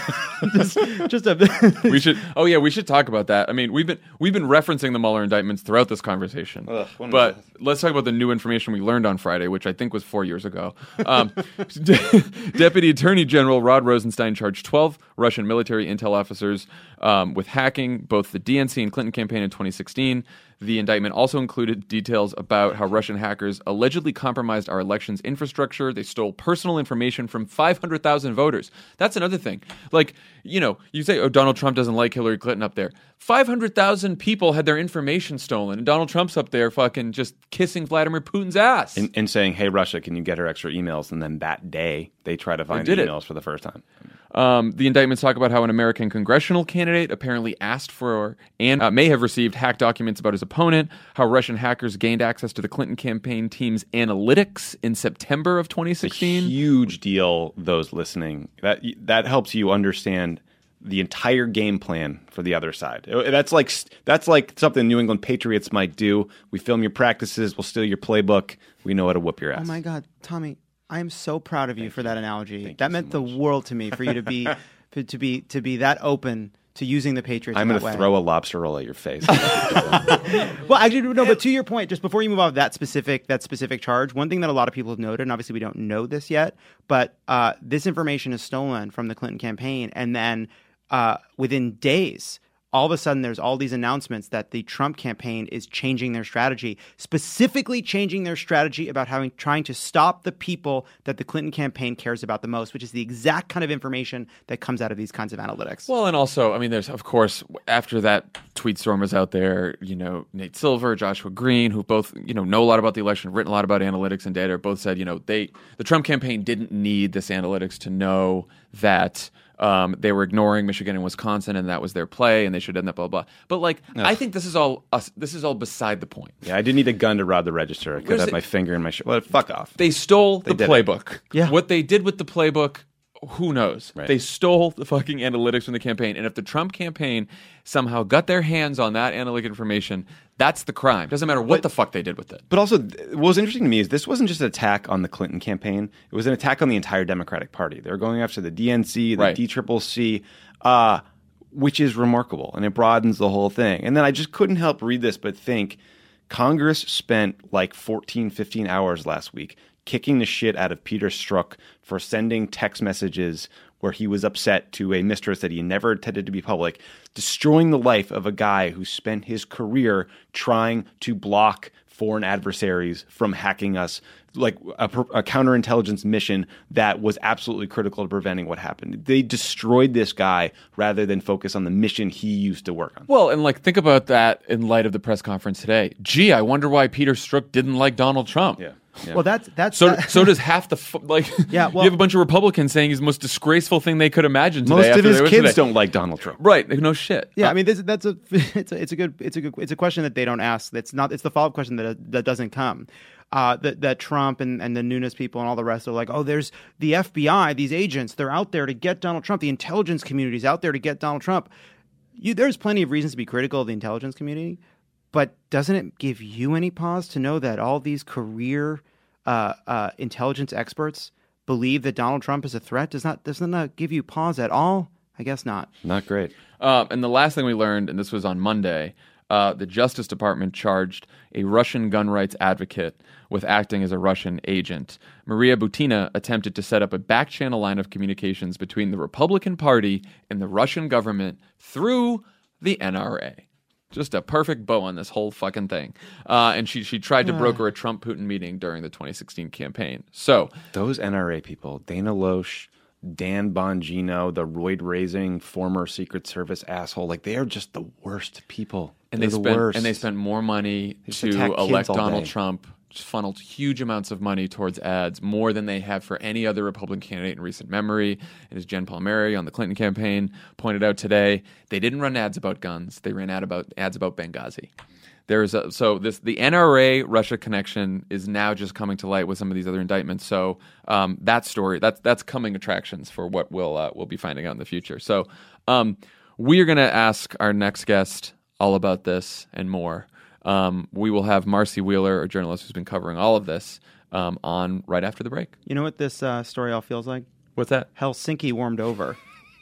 We should talk about that. I mean, we've been referencing the Mueller indictments throughout this conversation. But let's talk about the new information we learned on Friday, which I think was 4 years ago. Deputy Attorney General Rod Rosenstein charged 12 Russian military intel officers with hacking both the DNC and Clinton campaign in 2016. The indictment also included details about how Russian hackers allegedly compromised our elections infrastructure. They stole personal information from 500,000 voters. That's another thing. Like, you say, oh, Donald Trump doesn't like Hillary Clinton up there. 500,000 people had their information stolen, and Donald Trump's up there fucking just kissing Vladimir Putin's ass. And saying, hey, Russia, can you get her extra emails? And then that day, they try to find the emails for the first time. The indictments talk about how an American congressional candidate apparently asked for and may have received hacked documents about his opponent, how Russian hackers gained access to the Clinton campaign team's analytics in September of 2016. It's a huge deal, those listening. That helps you understand the entire game plan for the other side. That's like something New England Patriots might do. We film your practices, we'll steal your playbook, we know how to whoop your ass. Oh my God, Tommy. I am so proud of you for that analogy. That meant the world to me for you to be to be that open to using the Patriots. I'm going to throw a lobster roll at your face. Well, actually, no. But to your point, just before you move on that specific charge, one thing that a lot of people have noted, and obviously we don't know this yet, but this information is stolen from the Clinton campaign, and then within days, all of a sudden there's all these announcements that the Trump campaign is changing their strategy, specifically changing their strategy about trying to stop the people that the Clinton campaign cares about the most, which is the exact kind of information that comes out of these kinds of analytics. Well, and also, I mean, there's, of course, after that tweet storm was out there, Nate Silver, Joshua Green, who both, know a lot about the election, written a lot about analytics and data, both said, the Trump campaign didn't need this analytics to know that they were ignoring Michigan and Wisconsin, and that was their play, and they should end up blah blah. But I think this is all beside the point. Yeah, I didn't need a gun to rob the register. I could have my finger in my shirt. Well, fuck off. They stole the playbook. Yeah. What they did with the playbook who knows? Right. They stole the fucking analytics from the campaign. And if the Trump campaign somehow got their hands on that analytic information, that's the crime. Doesn't matter what the fuck they did with it. But also, what was interesting to me is this wasn't just an attack on the Clinton campaign. It was an attack on the entire Democratic Party. They were going after the DNC, the Right. DCCC, which is remarkable. And it broadens the whole thing. And then I just couldn't help read this but think Congress spent like 14, 15 hours last week kicking the shit out of Peter Strzok for sending text messages where he was upset to a mistress that he never intended to be public, destroying the life of a guy who spent his career trying to block foreign adversaries from hacking us, like a counterintelligence mission that was absolutely critical to preventing what happened. They destroyed this guy rather than focus on the mission he used to work on. Well, and like think about that in light of the press conference today. Gee, I wonder why Peter Strzok didn't like Donald Trump. Yeah. Well, that's So does half the Yeah, well- you have a bunch of Republicans saying he's the most disgraceful thing they could imagine today. Most of after his they was kids today. don't like Donald Trump. Right? No shit. Yeah, I mean, it's a question that they don't ask. It's the follow-up question that doesn't come. That Trump and the Nunes people and all the rest are like, oh, there's the FBI, these agents, they're out there to get Donald Trump. The intelligence community is out there to get Donald Trump. There's plenty of reasons to be critical of the intelligence community, but doesn't it give you any pause to know that all these career intelligence experts believe that Donald Trump is a threat? Doesn't that give you pause at all? I guess not. Not great. And the last thing we learned, and this was on Monday, the Justice Department charged a Russian gun rights advocate with acting as a Russian agent. Maria Butina attempted to set up a back-channel line of communications between the Republican Party and the Russian government through the NRA. Just a perfect bow on this whole fucking thing. And she tried to broker a Trump-Putin meeting during the 2016 campaign. So Those NRA people, Dana Loesch, Dan Bongino, the roid-raising former Secret Service asshole, like they are just the worst people. And They're the worst. they spent more money just to attack kids elect all Donald day. Trump. Just funneled huge amounts of money towards ads, more than they have for any other Republican candidate in recent memory. And as Jen Palmieri on the Clinton campaign pointed out today, they didn't run ads about guns; they ran ads about Benghazi. The NRA Russia connection is now just coming to light with some of these other indictments. So that story that's coming attractions for what we'll be finding out in the future. So we are going to ask our next guest all about this and more. We will have Marcy Wheeler, a journalist who's been covering all of this, on right after the break. You know what this story all feels like? What's that? Helsinki warmed over.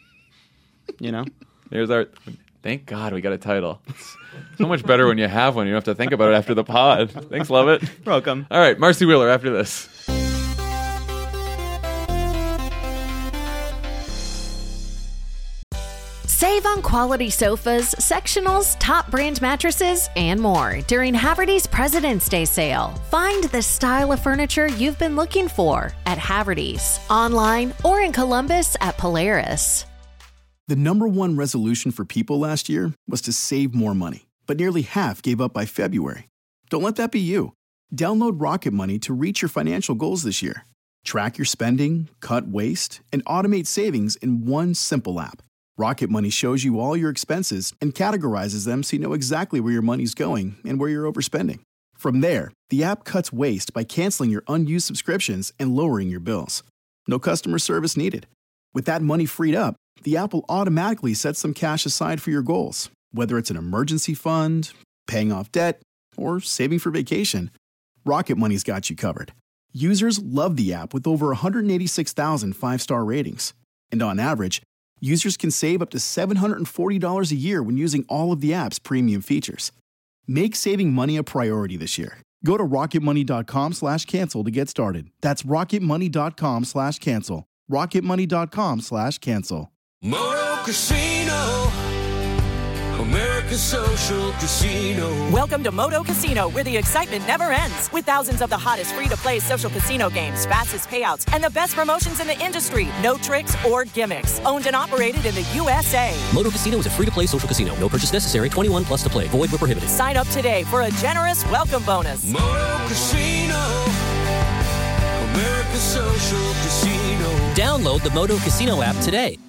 You know? There's our. Thank God we got a title. It's so much better when you have one. You don't have to think about it after the pod. Thanks, love it. Welcome. All right, Marcy Wheeler after this. Save on quality sofas, sectionals, top brand mattresses, and more during Haverty's President's Day sale. Find the style of furniture you've been looking for at Haverty's, online or in Columbus at Polaris. The number one resolution for people last year was to save more money, but nearly half gave up by February. Don't let that be you. Download Rocket Money to reach your financial goals this year. Track your spending, cut waste, and automate savings in one simple app. Rocket Money shows you all your expenses and categorizes them so you know exactly where your money's going and where you're overspending. From there, the app cuts waste by canceling your unused subscriptions and lowering your bills. No customer service needed. With that money freed up, the app will automatically set some cash aside for your goals, whether it's an emergency fund, paying off debt, or saving for vacation. Rocket Money's got you covered. Users love the app with over 186,000 five-star ratings. And on average, users can save up to $740 a year when using all of the app's premium features. Make saving money a priority this year. Go to rocketmoney.com/cancel to get started. That's rocketmoney.com/cancel. rocketmoney.com/cancel. Moto Casino, America's social casino. Welcome to Moto Casino, where the excitement never ends. With thousands of the hottest free-to-play social casino games, fastest payouts, and the best promotions in the industry. No tricks or gimmicks. Owned and operated in the USA. Moto Casino is a free-to-play social casino. No purchase necessary. 21 plus to play. Void where prohibited. Sign up today for a generous welcome bonus. Moto Casino, America's social casino. Download the Moto Casino app today.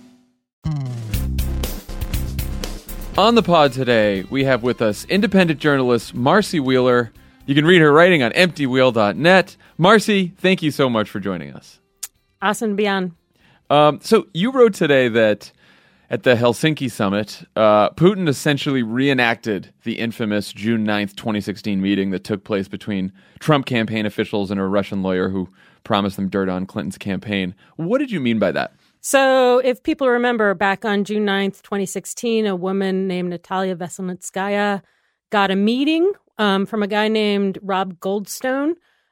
On the pod today, we have with us independent journalist Marcy Wheeler. You can read her writing on emptywheel.net. Marcy, thank you so much for joining us. Awesome to be on. So you wrote today that at the Helsinki summit, Putin essentially reenacted the infamous June 9th, 2016 meeting that took place between Trump campaign officials and a Russian lawyer who promised them dirt on Clinton's campaign. What did you mean by that? So if people remember, back on June 9th, 2016, a woman named Natalia Veselnitskaya got a meeting from a guy named Rob Goldstone,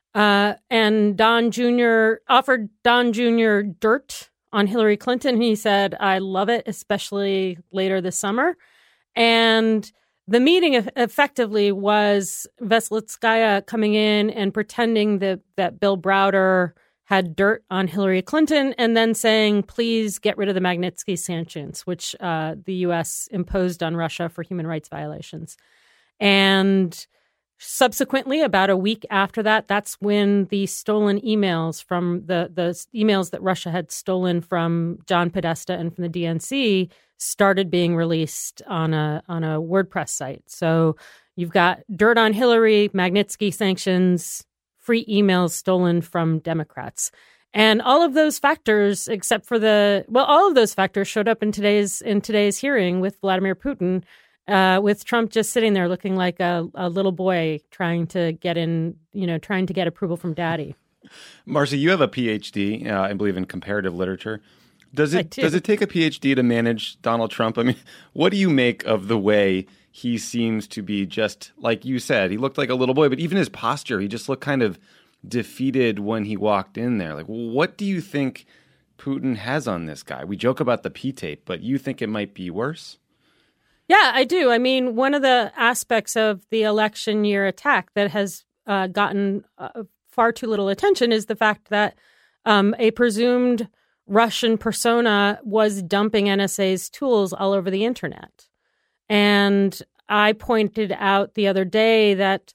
and Don Jr. offered Don Jr. dirt on Hillary Clinton. He said, "I love it, especially later this summer." And the meeting effectively was Veselnitskaya coming in and pretending that Bill Browder had dirt on Hillary Clinton and then saying, please get rid of the Magnitsky sanctions, which the U.S. imposed on Russia for human rights violations. And subsequently, about a week after that, that's when the stolen emails from the emails that Russia had stolen from John Podesta and from the DNC started being released on a WordPress site. So you've got dirt on Hillary, Magnitsky sanctions, free emails stolen from Democrats. And all of those factors, except for all of those factors showed up in today's hearing with Vladimir Putin, with Trump just sitting there looking like a little boy trying to get approval from daddy. Marcy, you have a PhD, I believe, in comparative literature. Does it take a PhD to manage Donald Trump? I mean, what do you make of the way he seems to be, just like you said, he looked like a little boy, but even his posture, he just looked kind of defeated when he walked in there. Like, what do you think Putin has on this guy? We joke about the P-tape, but you think it might be worse? Yeah, I do. I mean, one of the aspects of the election year attack that has gotten far too little attention is the fact that a presumed Russian persona was dumping NSA's tools all over the internet. And I pointed out the other day that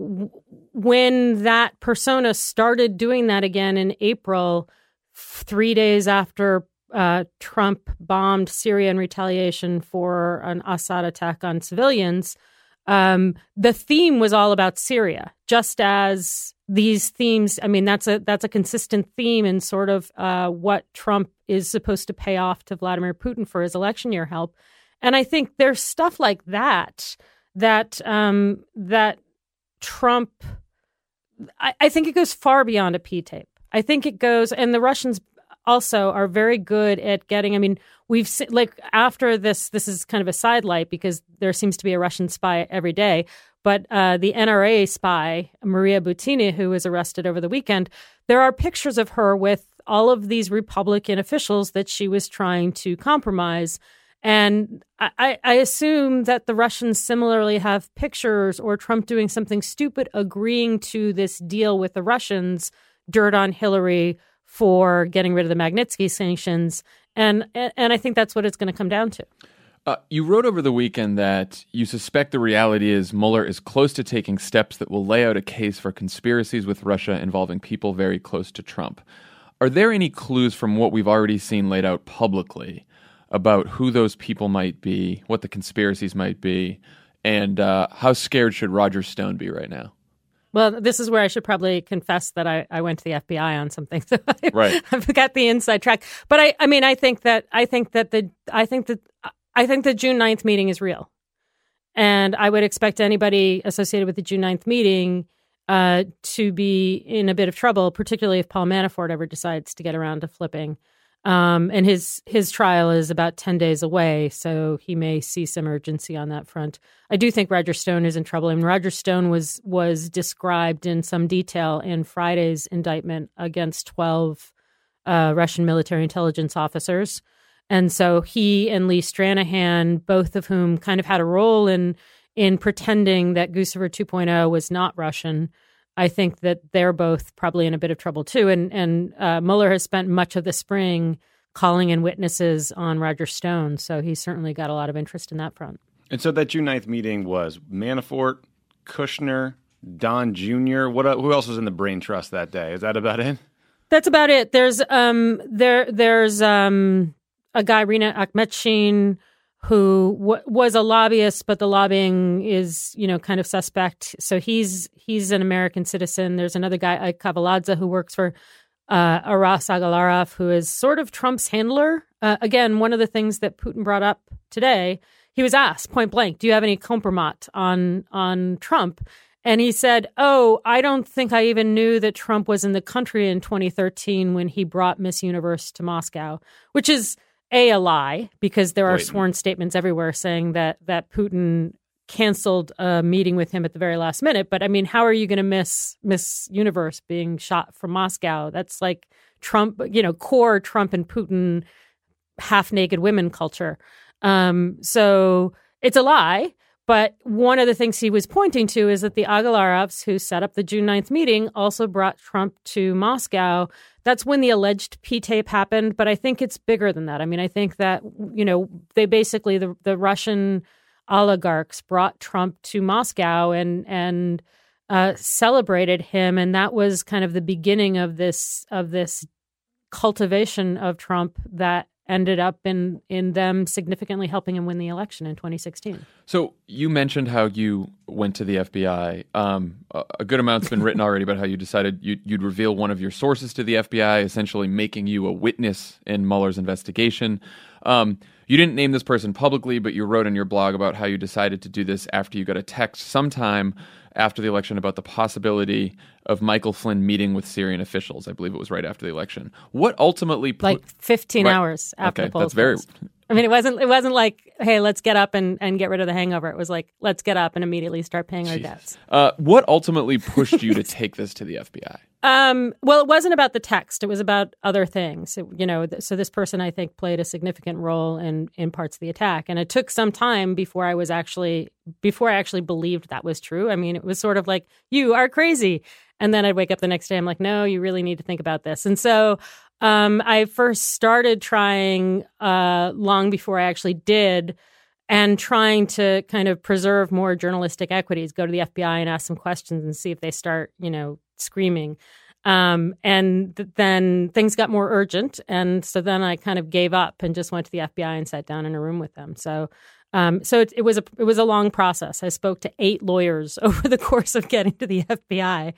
when that persona started doing that again in April, 3 days after Trump bombed Syria in retaliation for an Assad attack on civilians, the theme was all about Syria, just as these themes. I mean, that's a consistent theme in sort of what Trump is supposed to pay off to Vladimir Putin for his election year help. And I think there's stuff like that Trump, I think it goes far beyond a P-tape. I think it goes, and the Russians also are very good at getting, I mean, we've seen, like, after this is kind of a sidelight because there seems to be a Russian spy every day, but the NRA spy, Maria Butina, who was arrested over the weekend, there are pictures of her with all of these Republican officials that she was trying to compromise. And I assume that the Russians similarly have pictures, or Trump doing something stupid, agreeing to this deal with the Russians, dirt on Hillary for getting rid of the Magnitsky sanctions. And I think that's what it's going to come down to. You wrote over the weekend that you suspect the reality is Mueller is close to taking steps that will lay out a case for conspiracies with Russia involving people very close to Trump. Are there any clues from what we've already seen laid out publicly about who those people might be, what the conspiracies might be, and how scared should Roger Stone be right now? Well, this is where I should probably confess that I went to the FBI on something. So Right. I've got the inside track. But I think the June 9th meeting is real. And I would expect anybody associated with the June 9th meeting to be in a bit of trouble, particularly if Paul Manafort ever decides to get around to flipping. And his trial is about 10 days away, so he may see some urgency on that front. I do think Roger Stone is in trouble. I mean, Roger Stone was described in some detail in Friday's indictment against 12 Russian military intelligence officers. And so he and Lee Stranahan, both of whom kind of had a role in pretending that Guccifer 2.0 was not Russian, I think that they're both probably in a bit of trouble too. And Mueller has spent much of the spring calling in witnesses on Roger Stone, so he's certainly got a lot of interest in that front. And so that June 9th meeting was Manafort, Kushner, Don Jr. Who else was in the brain trust that day? Is that about it? That's about it. There's there's a guy, Rina Akhmetshin, who was a lobbyist, but the lobbying is, kind of suspect. So he's an American citizen. There's another guy, Ike Kavaladze, who works for Aras Agalarov, who is sort of Trump's handler. Again, one of the things that Putin brought up today, he was asked point blank, do you have any kompromat on Trump? And he said, I don't think I even knew that Trump was in the country in 2013 when he brought Miss Universe to Moscow, which is a lie, because there are sworn statements everywhere saying that Putin canceled a meeting with him at the very last minute. But I mean, how are you going to miss Miss Universe being shot from Moscow? That's like Trump, core Trump and Putin half-naked women culture. So it's a lie. But one of the things he was pointing to is that the Agalarovs, who set up the June 9th meeting, also brought Trump to Moscow. That's when the alleged P-tape happened. But I think it's bigger than that. I mean, I think that, they basically, the Russian oligarchs brought Trump to Moscow and celebrated him. And that was kind of the beginning of this cultivation of Trump that ended up in them significantly helping him win the election in 2016. So you mentioned how you went to the FBI. A good amount's been written already about how you decided you'd reveal one of your sources to the FBI, essentially making you a witness in Mueller's investigation. You didn't name this person publicly, but you wrote in your blog about how you decided to do this after you got a text sometime after the election about the possibility of Michael Flynn meeting with Syrian officials. I believe it was right after the election. What ultimately... 15 hours after the polls that's very... closed. I mean, it wasn't like, hey, let's get up and get rid of the hangover. It was like, let's get up and immediately start paying our debts. What ultimately pushed you to take this to the FBI? Well, it wasn't about the text. It was about other things. So this person, I think, played a significant role in parts of the attack. And it took some time before I actually believed that was true. I mean, it was sort of like, you are crazy. And then I'd wake up the next day. I'm like, no, you really need to think about this. And so I first started trying long before I actually did, and trying to kind of preserve more journalistic equities, go to the FBI and ask some questions and see if they start, screaming. And then things got more urgent. And so then I kind of gave up and just went to the FBI and sat down in a room with them. So it was a long process. I spoke to 8 lawyers over the course of getting to the FBI,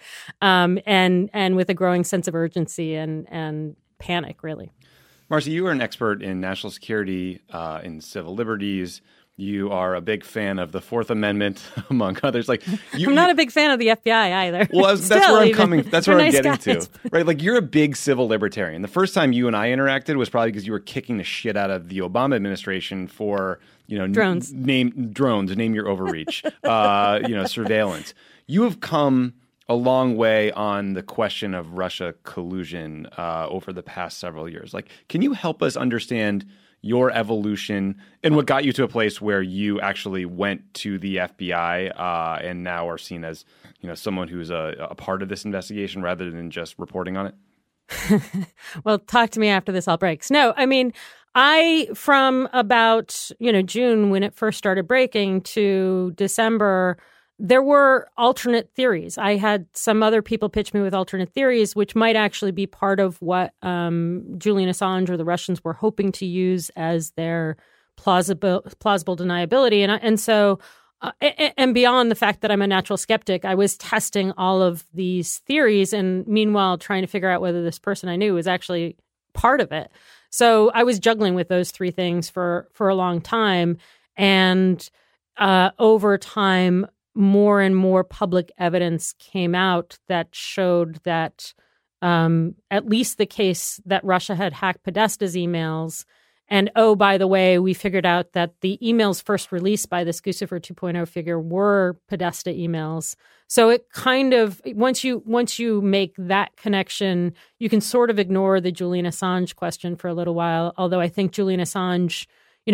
and with a growing sense of urgency and panic, really. Marcy, you are an expert in national security, in civil liberties. You are a big fan of the Fourth Amendment, among others. I'm not a big fan of the FBI either. Well, that's where I'm coming. That's where I'm getting to. Right, like you're a big civil libertarian. The first time you and I interacted was probably because you were kicking the shit out of the Obama administration for drones. Name your overreach. Surveillance. You have come a long way on the question of Russia collusion over the past several years. Can you help us understand your evolution and what got you to a place where you actually went to the FBI and now are seen as, someone who's a part of this investigation rather than just reporting on it? Well, talk to me after this all breaks. No, I mean, from about, June when it first started breaking to December, there were alternate theories. I had some other people pitch me with alternate theories, which might actually be part of what Julian Assange or the Russians were hoping to use as their plausible deniability. And so beyond the fact that I'm a natural skeptic, I was testing all of these theories and meanwhile trying to figure out whether this person I knew was actually part of it. So I was juggling with those 3 things for a long time. And over time, more and more public evidence came out that showed that at least the case that Russia had hacked Podesta's emails. And, by the way, we figured out that the emails first released by this Guccifer 2.0 figure were Podesta emails. So it kind of, once you make that connection, you can sort of ignore the Julian Assange question for a little while. Although I think Julian Assange,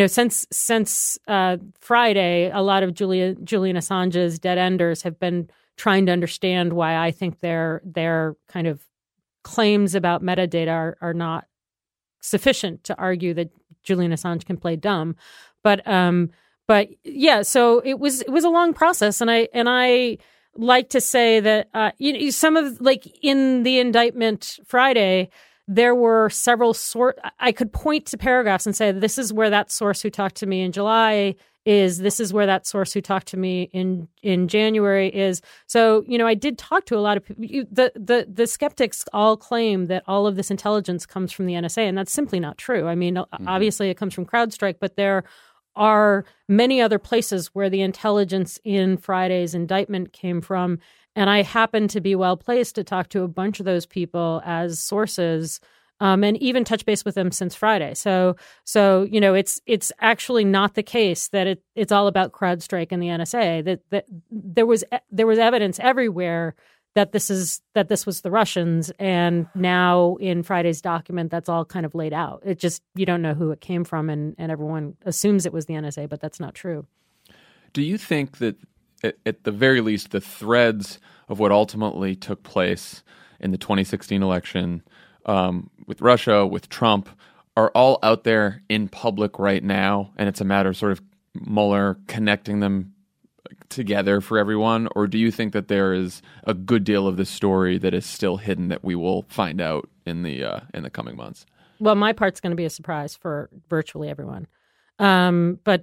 since Friday, a lot of Julian Assange's dead enders have been trying to understand why I think their kind of claims about metadata are not sufficient to argue that Julian Assange can play dumb. But yeah, so it was a long process, and I like to say that some of in the indictment Friday, there were several I could point to paragraphs and say, this is where that source who talked to me in July this is where that source who talked to me in January is. So, I did talk to a lot of people. The skeptics all claim that all of this intelligence comes from the NSA, and that's simply not true. I mean, obviously it comes from CrowdStrike, but there are many other places where the intelligence in Friday's indictment came from. And I happen to be well placed to talk to a bunch of those people as sources. And even touch base with them since Friday. So it's actually not the case that it's all about CrowdStrike and the NSA. That there was evidence everywhere that this was the Russians, and now in Friday's document, that's all kind of laid out. It just, you don't know who it came from, and everyone assumes it was the NSA, but that's not true. Do you think that at the very least the threads of what ultimately took place in the 2016 election, with Russia, with Trump, are all out there in public right now, and it's a matter of sort of Mueller connecting them together for everyone? Or do you think that there is a good deal of this story that is still hidden that we will find out in the coming months? Well, my part's going to be a surprise for virtually everyone. But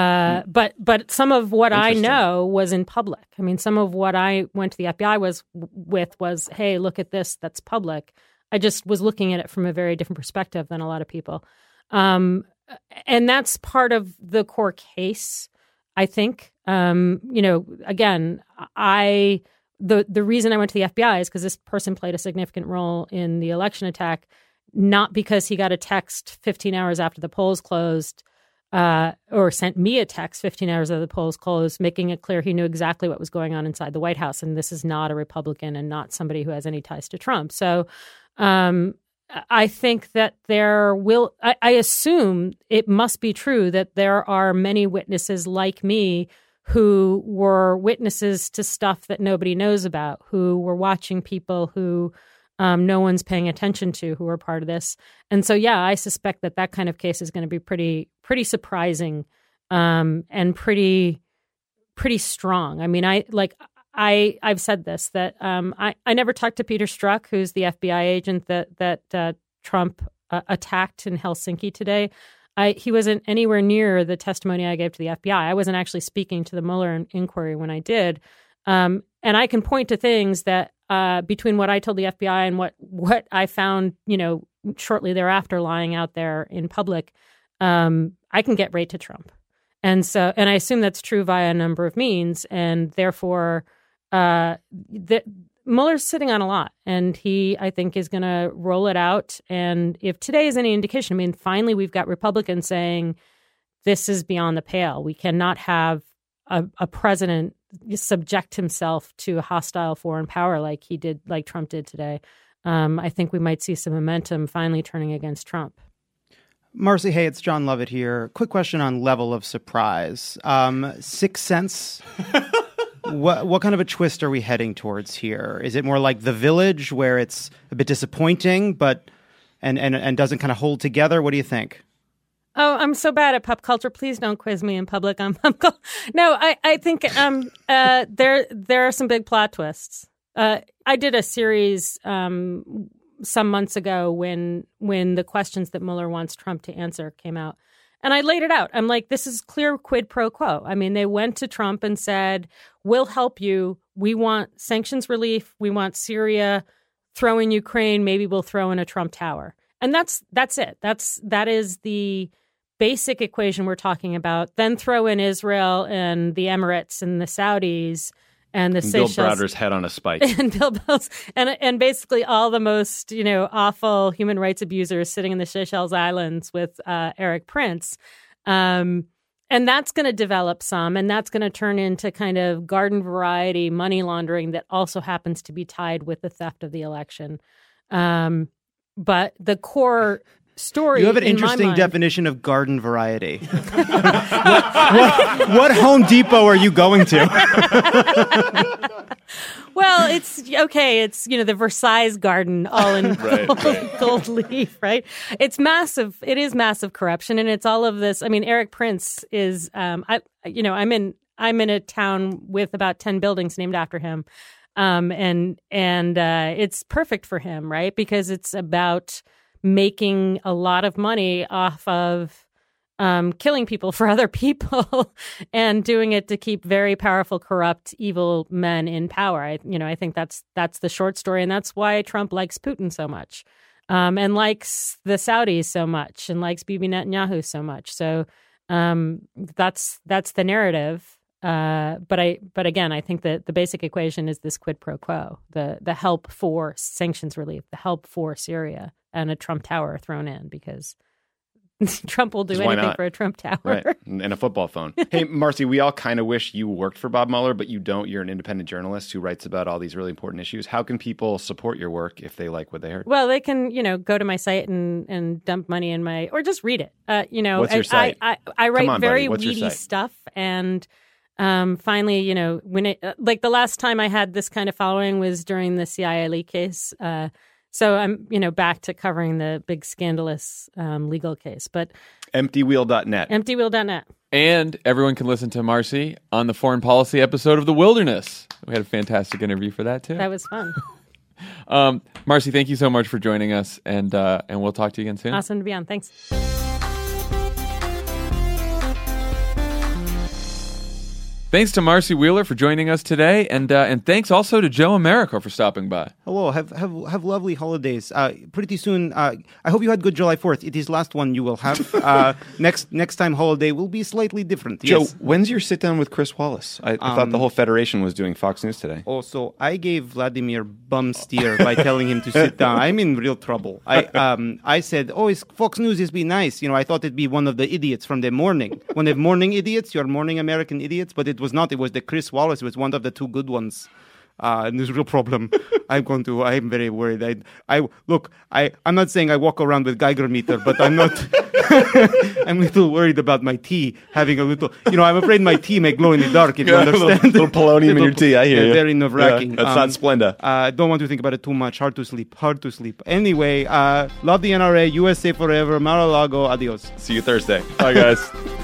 some of what I know was in public. I mean, some of what I went to the FBI was, hey, look at this, that's public. I just was looking at it from a very different perspective than a lot of people. And that's part of the core case, I think. Again, the reason I went to the FBI is because this person played a significant role in the election attack, not because he got a text 15 hours after the polls closed, or sent me a text 15 hours after the polls closed, making it clear he knew exactly what was going on inside the White House. And this is not a Republican and not somebody who has any ties to Trump. So I think that I assume it must be true that there are many witnesses like me who were witnesses to stuff that nobody knows about, who were watching people who no one's paying attention to, who are part of this. And so, yeah, I suspect that kind of case is going to be pretty surprising and pretty strong. I mean, I've said this, that I never talked to Peter Strzok, who's the FBI agent that Trump attacked in Helsinki today. He wasn't anywhere near the testimony I gave to the FBI. I wasn't actually speaking to the Mueller inquiry when I did. And I can point to things that between what I told the FBI and what I found, shortly thereafter lying out there in public, I can get right to Trump. And I assume that's true via a number of means. And therefore, Mueller's sitting on a lot, and he, I think, is going to roll it out. And if today is any indication, I mean, finally, we've got Republicans saying this is beyond the pale. We cannot have a president subject himself to a hostile foreign power like Trump did today. I think we might see some momentum finally turning against Trump. Marcy, hey, it's John Lovett here. Quick question on level of surprise. Sixth Sense. What kind of a twist are we heading towards here? Is it more like The Village, where it's a bit disappointing, but and doesn't kind of hold together? What do you think? Oh, I'm so bad at pop culture. Please don't quiz me in public on pop culture. No, I think there are some big plot twists. I did a series some months ago when the questions that Mueller wants Trump to answer came out. And I laid it out. I'm like, this is clear quid pro quo. I mean, they went to Trump and said, we'll help you. We want sanctions relief. We want Syria. Throw in Ukraine. Maybe we'll throw in a Trump Tower. And that's it. That is the basic equation we're talking about. Then throw in Israel and the Emirates and the Saudis and the Seychelles. Bill Browder's head on a spike. And basically all the most, awful human rights abusers sitting in the Seychelles Islands with Eric Prince. And that's going to develop some, and that's going to turn into kind of garden variety money laundering that also happens to be tied with the theft of the election. But the core story. You have an interesting definition of garden variety. what Home Depot are you going to? Well, it's okay. It's, the Versailles garden all in gold leaf, right? It's massive. It is massive corruption. And it's all of this. I mean, Eric Prince is, I'm in a town with about 10 buildings named after him. And it's perfect for him, right? Because it's about making a lot of money off of killing people for other people and doing it to keep very powerful, corrupt, evil men in power. I think that's the short story, and that's why Trump likes Putin so much, and likes the Saudis so much, and likes Bibi Netanyahu so much. So that's the narrative. But again, I think that the basic equation is this quid pro quo: the help for sanctions relief, the help for Syria, and a Trump Tower thrown in, because Trump will do anything for a Trump Tower. Right. And a football phone. Hey, Marcy, we all kind of wish you worked for Bob Mueller, but you don't. You're an independent journalist who writes about all these really important issues. How can people support your work if they like what they heard? Well, they can, go to my site and dump money in or just read it. What's your site? I write very weedy stuff, and finally, when it the last time I had this kind of following was during the CIA leak case. So I'm, back to covering the big scandalous legal case. But EmptyWheel.net. EmptyWheel.net. And everyone can listen to Marcy on the foreign policy episode of The Wilderness. We had a fantastic interview for that, too. That was fun. Marcy, thank you so much for joining us, and we'll talk to you again soon. Awesome to be on. Thanks. Thanks to Marcy Wheeler for joining us today, and thanks also to Joe Americo for stopping by. Hello, have lovely holidays. Pretty soon, I hope you had good July 4th. It is last one you will have. Next time holiday will be slightly different. Joe, Yes. when's your sit down with Chris Wallace? I thought the whole Federation was doing Fox News today. Also, I gave Vladimir bum steer by telling him to sit down. I'm in real trouble. I said, Fox News is be nice. I thought it'd be one of the idiots from the morning. One of morning idiots, your morning American idiots, but it was not. It was the Chris Wallace. It was one of the two good ones. And there's a real problem. I'm very worried. I'm not saying I walk around with Geiger meter, but I'm not. I'm a little worried about my tea having a little. I'm afraid my tea may glow in the dark. If you understand, little polonium in your tea. I hear you. Very nerve-wracking. Yeah, that's not Splenda. Don't want to think about it too much. Hard to sleep. Anyway, love the NRA. USA forever. Mar-a-Lago. Adios. See you Thursday. Bye, guys.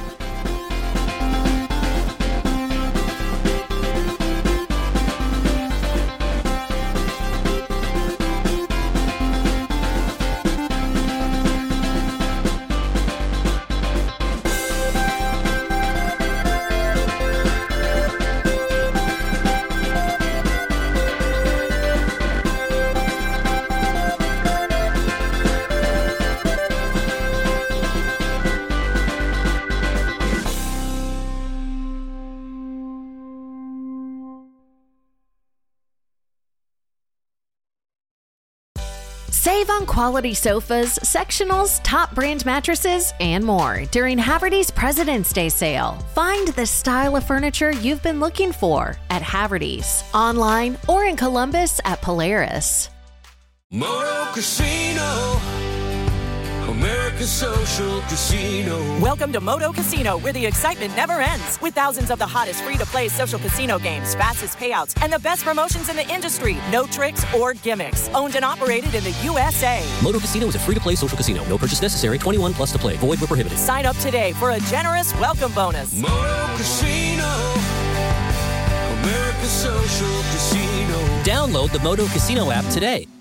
Save on quality sofas, sectionals, top brand mattresses, and more during Haverty's President's Day sale. Find the style of furniture you've been looking for at Haverty's, online or in Columbus at Polaris. Moto Casino, America's social casino. Welcome to Moto Casino, where the excitement never ends. With thousands of the hottest free-to-play social casino games, fastest payouts, and the best promotions in the industry. No tricks or gimmicks. Owned and operated in the USA. Moto Casino is a free-to-play social casino. No purchase necessary. 21 plus to play. Void where prohibited. Sign up today for a generous welcome bonus. Moto Casino, America's social casino. Download the Moto Casino app today.